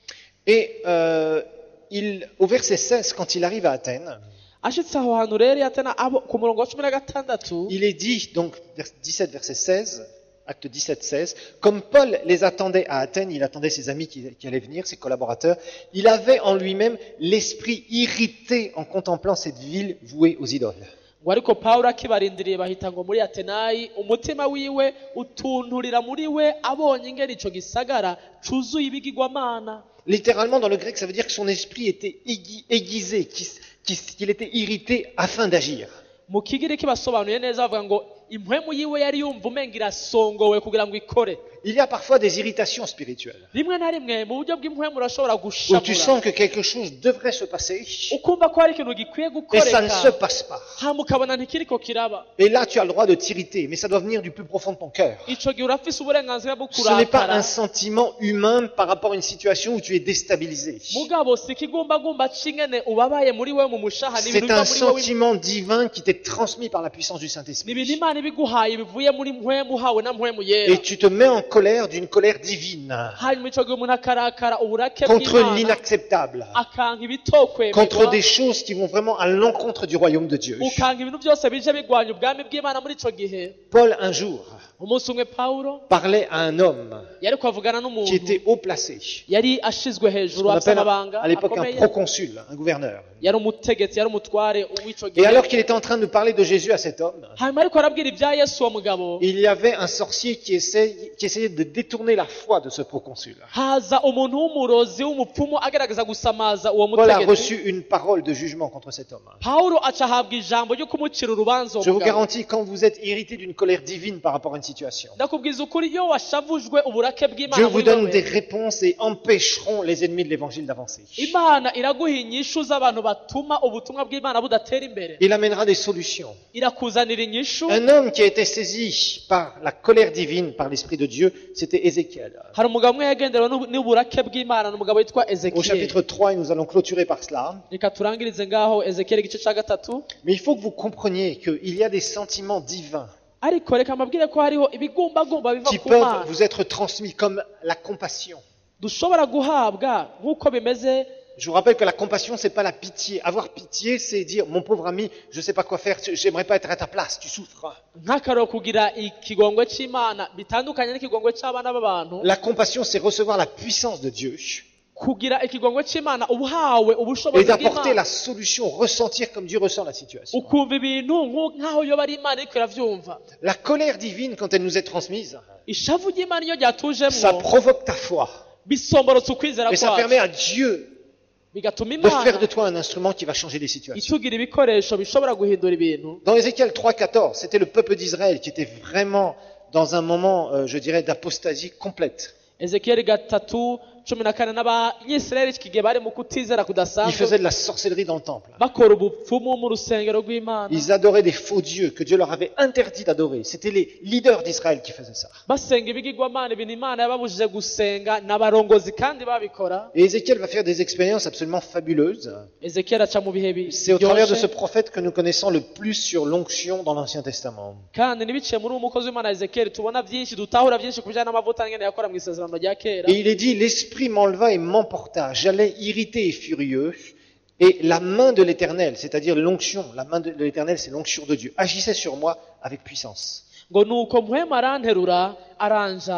Et euh, il, au verset seize, quand il arrive à Athènes, ashitse aho hantu rero i atena abo ku murongo wa cumi na gatandatu il est dit, donc vers- dix-sept, verset seize, acte dix-sept, seize, comme Paul les attendait à Athènes, il attendait ses amis qui, qui allaient venir, ses collaborateurs, il avait en lui-même l'esprit irrité en contemplant cette ville vouée aux idoles. ngo ariko pawulo akibarindiriye bahita ngo muri atenayi umutima wiwe utunturira muri we abonye ingene ico gisagara cuzuye ibigirwamana Littéralement, dans le grec, ça veut dire que son esprit était aigui- aiguisé, qu'il qu'il- qu'il était irrité afin d'agir. mu kigiriki basobanuye neza bavuga ngo impwemu yiwe yari yumva umenga irasongowe kugira ngo ikore Il y a parfois des irritations spirituelles, rimwe na rimwe mu buryo bw'impwemu urashobora où tu gushavura sens que quelque chose devrait se passer, ukumva ko hari ikintu gikwiye et ça ne se gukoreka passe pas. hama ukabona ntikiriko kiraba Et là, tu as le droit de t'irriter, mais ça doit venir du plus profond de ton cœur. ico gihe urafise uburenganzira bwo Ce n'est pas kurakara un sentiment humain par rapport à une situation où tu es déstabilisé. mugabo si ikigumbagumba c'ingene ubabaye muri wewe mu mushaha ni ibintu C'est un biva muri wewe sentiment divin qui t'est transmis par la puissance du ni ibintu Saint-Esprit. imana ibiguhaye bivuye muri mpwemu uhawe na mpwemu yera Et tu te mets en colère d'une colère divine hanyuma ico gihe umuntu akarakara uburake contre bw'imana l'inacceptable, akanka ibitokwemerwa contre des choses qui vont vraiment à l'encontre du royaume de Dieu. ukanka ibintu byose bije bigwanya ubwami bw'imana muri ico gihe Paul, un jour, umunsi umwe pawulo parlait à un homme yari kwavugana qui n'umuntu était haut placé, yari ashizwe ce hejuru qu'on afite appelle amabanga à l'époque un akomeye proconsul, un gouverneur. yari umutegetsi yari umutware w'ico Et gihe alors qu'il était en train de parler de Jésus à cet homme, hanyuma ariko arabwira ibya yesu uwo mugabo il y avait un sorcier qui essayait, qui essayait de détourner la foi de ce proconsul. haza umuntu w'umurozi w'umupfumu agerageza gusamaza uwo Paul a mutegetsi reçu une parole de jugement contre cet homme. pawulo aca ahabwa ijambo ryo kumucira urubanza uwo Je vous mugabo garantis, quand vous êtes irrité d'une colère divine par rapport à une situation, ndakubwiza ukuri iyo washavujwe uburake Dieu bw'imana vous muri donne des wewe réponses et empêcheront les ennemis de l'évangile d'avancer. imana iraguha inyishu z'abantu batuma ubutumwa bw'imana budatera imbere Il amènera des solutions. irakuzanira inyishu Un homme qui a été saisi par la colère divine, par l'Esprit de Dieu, c'était Ézéchiel. hari umugabo umwe yagenderewe n'ubu- n'uburake bw'imana ni umugabo witwa Au ezekiyeli chapitre trois, et nous allons clôturer par cela. reka turangirize ngaho ezekiyeli igice cya gatatu Mais il faut que vous compreniez qu'il y a des sentiments divins ariko reka mbabwire ko hariho ibigumbagumba biva qui ku peuvent mana vous être transmis comme la compassion. dushobora guhabwa nk'uko bimeze. Je vous rappelle que la compassion, c'est pas la pitié. Avoir pitié, c'est dire, mon pauvre ami, je sais pas quoi faire, j'aimerais pas être à ta place, tu souffres. nk'akaroro kugira ikigongwe cy'imana bitandukanye n'ikigongwe cy'abana b'abantu. La compassion, c'est recevoir la puissance de Dieu kugira ikigongwe cy'imana ubuhawe et ubushobozi d'apporter la bw'imana solution, ressentir comme Dieu ressent la situation. ukumva ibintu nku- nk'aho yoba ari imana ariko irabyumva. La colère divine, quand elle nous est transmise, ishavu ry'imana iyo ça ryatujemo provoque ta foi. bisomborotsa ukwizera Et ça permet kwacu à Dieu bigatuma de faire imana de toi un instrument qui va changer des situations. itugira ibikoresho bishobora guhindura ibintu. Dans Ézéchiel trois quatorze, c'était le peuple d'Israël qui était vraiment dans un moment, euh, je dirais, d'apostasie complète. ezekiyeli gatatu cumi na kane n'abanyisirayeli iki gihe bari mu kutizera Ils kudasanzwe faisaient de la sorcellerie dans le temple. bakora ubupfumu mu rusengero rw'imana Ils adoraient des faux dieux que Dieu leur avait interdit d'adorer. C'était les leaders d'Israël qui faisaient ça. basenga ibigirwamana ibintu imana yababujije gusenga n'abarongozi kandi babikora. Et Ézéchiel va faire des expériences absolument fabuleuses. ezekiyeli aca mu bihe C'est au travers de ce biryoshye prophète que nous connaissons le plus sur l'onction dans l'Ancien Testament. kandi ntibiciye muri uwo mukozi w'imana ezekiyeli tubona byinshi dutahura byinshi ku bijyanye n'amavuta n'ingene yakora mu isezerano rya kera. Et il est dit, l'Esprit m'enleva et m'emporta. J'allais irrité et furieux. Et la main de l'Éternel, c'est-à-dire l'onction, la main de l'Éternel, c'est l'onction de Dieu, agissait sur moi avec puissance. ngo nuko mpwemu aranterura aranjana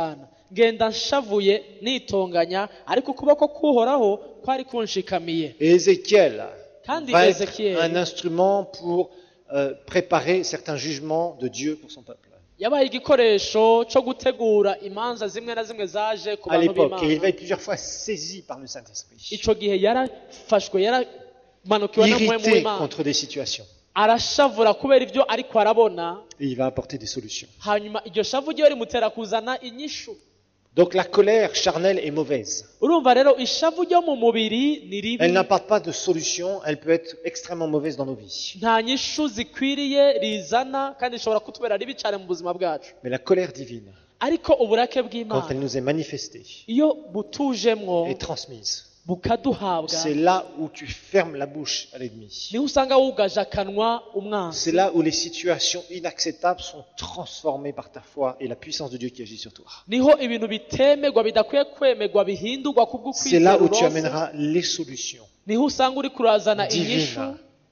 ngenda nshavuye nitonganya ariko ukuboko k'uhoraho kwari kunshikamiye. Et Ézéchiel Kandi va être Ézéchiel un instrument pour euh, préparer certains jugements de Dieu pour son peuple. yabaye igikoresho cyo gutegura imanza zimwe na zimwe zaje ku À bantu l'époque, et il va b'Imana. être plusieurs fois saisi par le Saint-Esprit, Ico gihe yarafashwe yaramanukiwe na muhemu irrité w'Imana, contre des situations, arashavura kubera ibyo ariko arabona, et il va apporter des solutions. hanyuma iryo shavu ryo rimutera kuzana inyishu. Donc la colère charnelle est mauvaise. Urumva rero ishavu ryo mu mubiri ni ribi, Elle n'apporte pas de solution, elle peut être extrêmement mauvaise dans nos vies. nta nyishu zikwiriye rizana kandi ishobora kutubera ribi cyane mu buzima bwacu. Mais la colère divine, Ariko uburake quand bw'Imana elle nous est manifestée iyo butujemwo et transmise, bukaduhabwa, c'est là où tu fermes la bouche à l'ennemi. niho usanga wugaje akanwa umwanzi. C'est là où les situations inacceptables sont transformées par ta foi et la puissance de Dieu qui agit sur toi. Niho ibintu bitemegwa bidakwiye kwemegwa bihindurwa C'est kubw'ukwizera là où tu uronse. amèneras les solutions Niho usanga uri kurazana Divine. inyishu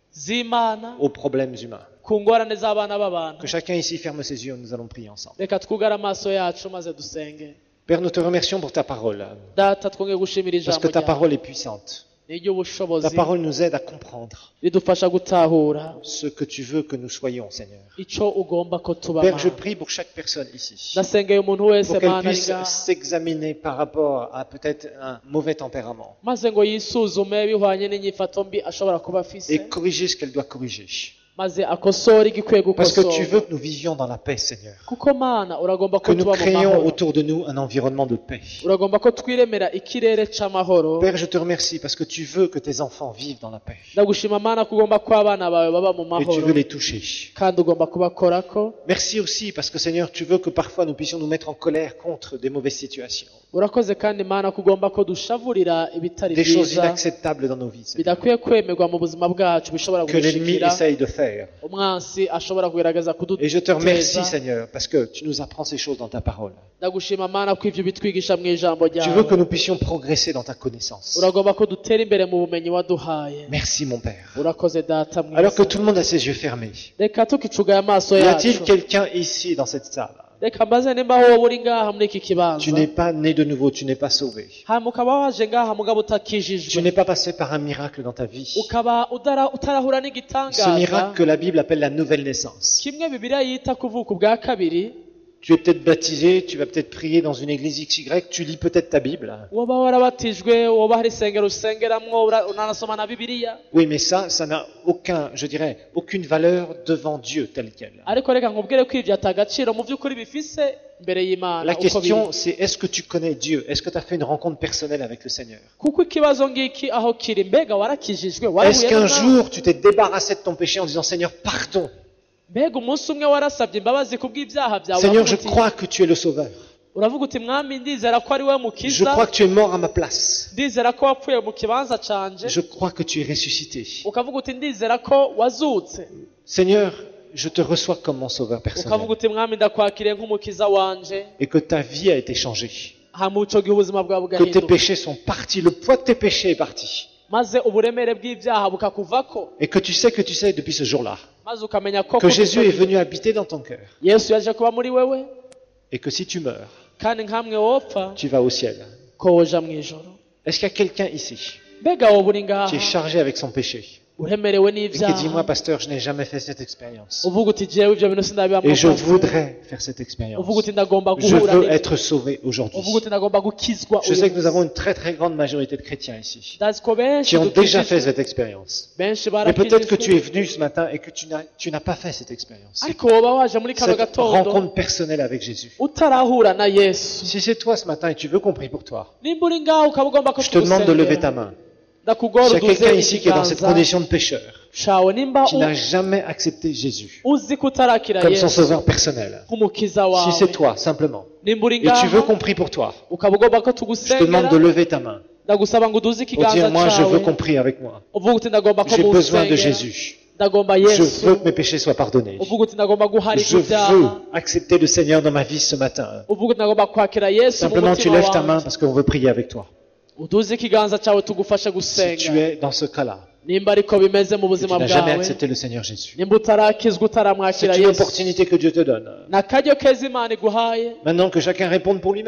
z'Imana aux problèmes humains. ku ngorane z'abana b'abantu. Que chacun ici ferme ses yeux, nous allons prier ensemble. Reka twugare amaso yacu maze dusenge. Père, nous te remercions pour ta parole, Data, twongeye gushimira parce ijambo que ta ryawe parole est puissante. Ta n'iry'ubushobozi parole nous aide à comprendre ridufasha gutahura ce que tu veux que nous soyons, Seigneur. ico ugomba ko tuba. Père, je Mana, prie pour chaque personne ici, ndasengeye umuntu wese pour qu'elle Mana ari puisse ngaha, s'examiner par rapport à peut-être un mauvais tempérament maze ngo yisuzume bihwanye n'inyifato mbi ashobora kuba afise, et corriger ce qu'elle doit corriger. maze akosora igikwiye Parce que tu veux gukosora. que nous vivions dans la paix, Seigneur. Kuko Mana uragomba Que ko nous tuba mu créions mahoro, autour de nous un environnement de paix. uragomba ko twiremera ikirere c'amahoro. Père, je te remercie parce que tu veux que tes enfants vivent dans la paix. Ndagushima Mana ko ugomba ko abana bawe baba mu Et tu mahoro veux les toucher. kandi ugomba kubakorako. Merci aussi parce que Seigneur, tu veux que parfois nous puissions nous mettre en colère contre des mauvaises situations. Urakoze kandi Mana ko ugomba ko dushavurira ibitari Des choses byiza inacceptables dans nos vies. Seigneur, bidakwiye kwemerwa mu buzima bwacu bishobora que l'ennemi gushikira essaye de faire. umwansi ashobora kugerageza Et je te remercie, kuduteza. Seigneur, parce que tu nous apprends ces choses dans ta parole. Ndagushima Mana ko ivyo bitwigisha mu ijambo Tu veux ryawe. que nous puissions progresser dans ta connaissance. Uragomba ko dutera imbere mu bumenyi waduhaye. Merci, mon Père. Urakoze Data Alors que mwiza. tout le monde a ses yeux fermés. Reka tukicugaye amaso Y a-t-il yacu, quelqu'un ici dans cette salle? reka mbaze nimba wowe uri ngaha muri iki Tu kibanza, n'es pas né de nouveau, tu n'es pas sauvé. hanyuma ukaba waje ngaha mugabo Tu utakijijwe, n'es pas passé par un miracle dans ta vie. ukaba udara- utarahura Ce n'igitangaza miracle que la Bible appelle la nouvelle naissance. kimwe Bibiliya yita kuvuka ubwa kabiri. Tu es peut-être baptisé, tu vas peut-être prier dans une église X Y, tu lis peut-être ta Bible. woba warabatijwe, woba hari isengero usengeramwo, ura- unanasoma na Bibiliya, Oui, mais ça, ça n'a aucun, je dirais, aucune valeur devant Dieu tel quel. ariko reka nkubwire ko ivyo atagaciro mu vy'ukuri bifise imbere y'Imana La uko biri. question, c'est est-ce que tu connais Dieu? Est-ce que tu as fait une rencontre personnelle avec le Seigneur? Kuko ikibazo ngiki aho kiri, mbega warakijijwe, Est-ce warahuye qu'un n'Imana? jour tu t'es débarrassé de ton péché en disant Seigneur, pardon? Mbega umunsi umwe warasabye imbabazi kubw'ibyaha byawe, Seigneur, uravuga je uti- crois que tu es le Sauveur. uravuga uti mwami ndizera ko ari we Je mukiza, crois que tu es mort à ma place. ndizera ko wapfuye mu kibanza canje, Je crois que tu es ressuscité. ukavuga uti ndizera ko wazutse, Seigneur, je te reçois comme mon Sauveur ukavuga personnel. uti mwami ndakwakiriye nk'umukiza wanje, Et que ta vie a été changée. hama ico gihe ubuzima bwawe Que tes bugahinduka, péchés sont partis. Le poids de tes péchés est parti. maze uburemere bw'ibyaha bukakuvako, Et que tu sais que tu sais depuis ce jour-là maze ukamenya ko que Jésus est venu habiter dans ton cœur. Yesu yaje kuba muri wewe, Et que si tu meurs, kandi nkamwe wopfa tu vas au ciel. ko woja mw'ijoro. Est-ce qu'il y a quelqu'un ici Mbega wowe uri qui est ngaha chargé avec son péché uremerewe et qui dit, moi, n'ibyaha, pasteur, je n'ai jamais fait cette expérience. uvuga uti jewe ivyo bintu sindabibamwo Et je pastor. voudrais faire cette expérience. uvuga uti ndagomba Je guhura veux n'ibyo. être sauvé aujourd'hui. uvuga uti ndagomba gukizwa Je uyu sais que nous munsi. avons une très très grande majorité de chrétiens ici ndazi ko benshi qui ont déjà dukijijwe, fait cette expérience. benshi Mais peut-être que tu barakijijwe, es venu ce matin et que tu n'as, tu n'as pas fait cette expérience. ariko woba waje muri kano Cette gatondo rencontre personnelle avec Jésus. utarahura na Yesu. Si c'est toi ce matin et tu veux qu'on prie pour toi, Nimba uri ngaho ukaba ugomba ko je te demande de lever ta tugusengera, main. ndakugora S'il y a uduze quelqu'un ici qui est dans cette ikiganza condition de pécheur, cawe, nimba qui u- n'a jamais accepté Jésus uzi ko utarakira comme son Yesu sauveur personnel, nk'umukiza si wawe, c'est toi simplement, nimba uri et tu veux ngaho qu'on prie pour toi, ukaba ugomba ko je te demande tugusengera, de lever ta main ndagusaba ngo uduze pour dire ikiganza moi je veux cawe, qu'on prie avec moi. uvuga uti ndagomba ko J'ai besoin de musengera, Jésus. ndagomba Je Yesu, veux que mes péchés soient pardonnés. uvuga uti ndagomba Je guharigwa veux ibyaha, accepter le Seigneur dans ma vie ce matin. uvuga uti ndagomba kwakira Yesu mu Simplement tu mutima lèves ta main wanjye, parce qu'on veut prier avec toi. uduze ikiganza cyawe tugufashe Si tu gusenga. es dans ce cas-là, Nimba ariko bimeze mu et tu buzima n'as jamais bwawe, accepté le Seigneur Jésus, nimba utarakizwa c'est utaramwakira une Yesu, opportunité que Dieu te donne. n'akaryo keza Imana iguhaye, Maintenant que chacun réponde pour lui-même.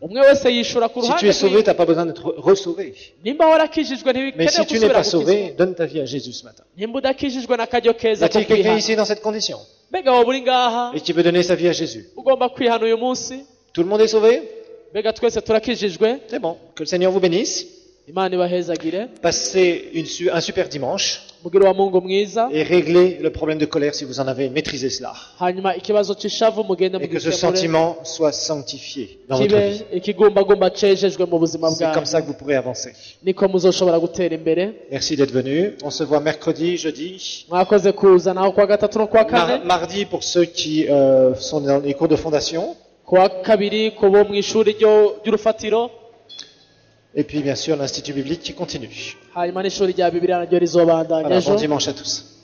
umwe wese yishura ku Si tu ruhande es sauvé, rwiwe. tu n'as pas besoin d'être re-sauvé. nimba warakijijwe Mais ntibikenewe si tu n'es gusubira pas gukizwa sauvé, donne ta vie à Jésus ce matin. nimba udakijijwe n'akaryo Y keza ko a-t-il quelqu'un kwihana ici dans cette condition mbega wowe uri ngaha et qui veut donner sa vie à Jésus? ugomba kwihana uyu munsi Tout le monde est sauvé? mbega twese turakijijwe C'est bon. Que le Seigneur vous bénisse. imana ibahezagire Passez une su- un super dimanche mugire wa mungu mwiza et réglez le problème de colère si vous en avez, maîtrisez cela. hanyuma ikibazo c'ishavu mugende Et que ce mugikemure sentiment soit sanctifié dans votre kibe vie. ikigumbagumba cejejwe mu buzima C'est comme bwanyu ça que vous pourrez avancer. niko muzoshobora gutera imbere Merci d'être venu. On se voit mercredi, jeudi. mwakoze kuza naho kuwa gatatu no kuwa Mar- kane mardi pour ceux qui euh, sont dans les cours de fondation. kuwa kabiri ku bo mu ishuri ryo- ry'urufatiro Et puis bien sûr l'Institut biblique qui continue. hanyuma n'ishuri rya bibiliya naryo rizobandanya Voilà, bon ejo dimanche à tous.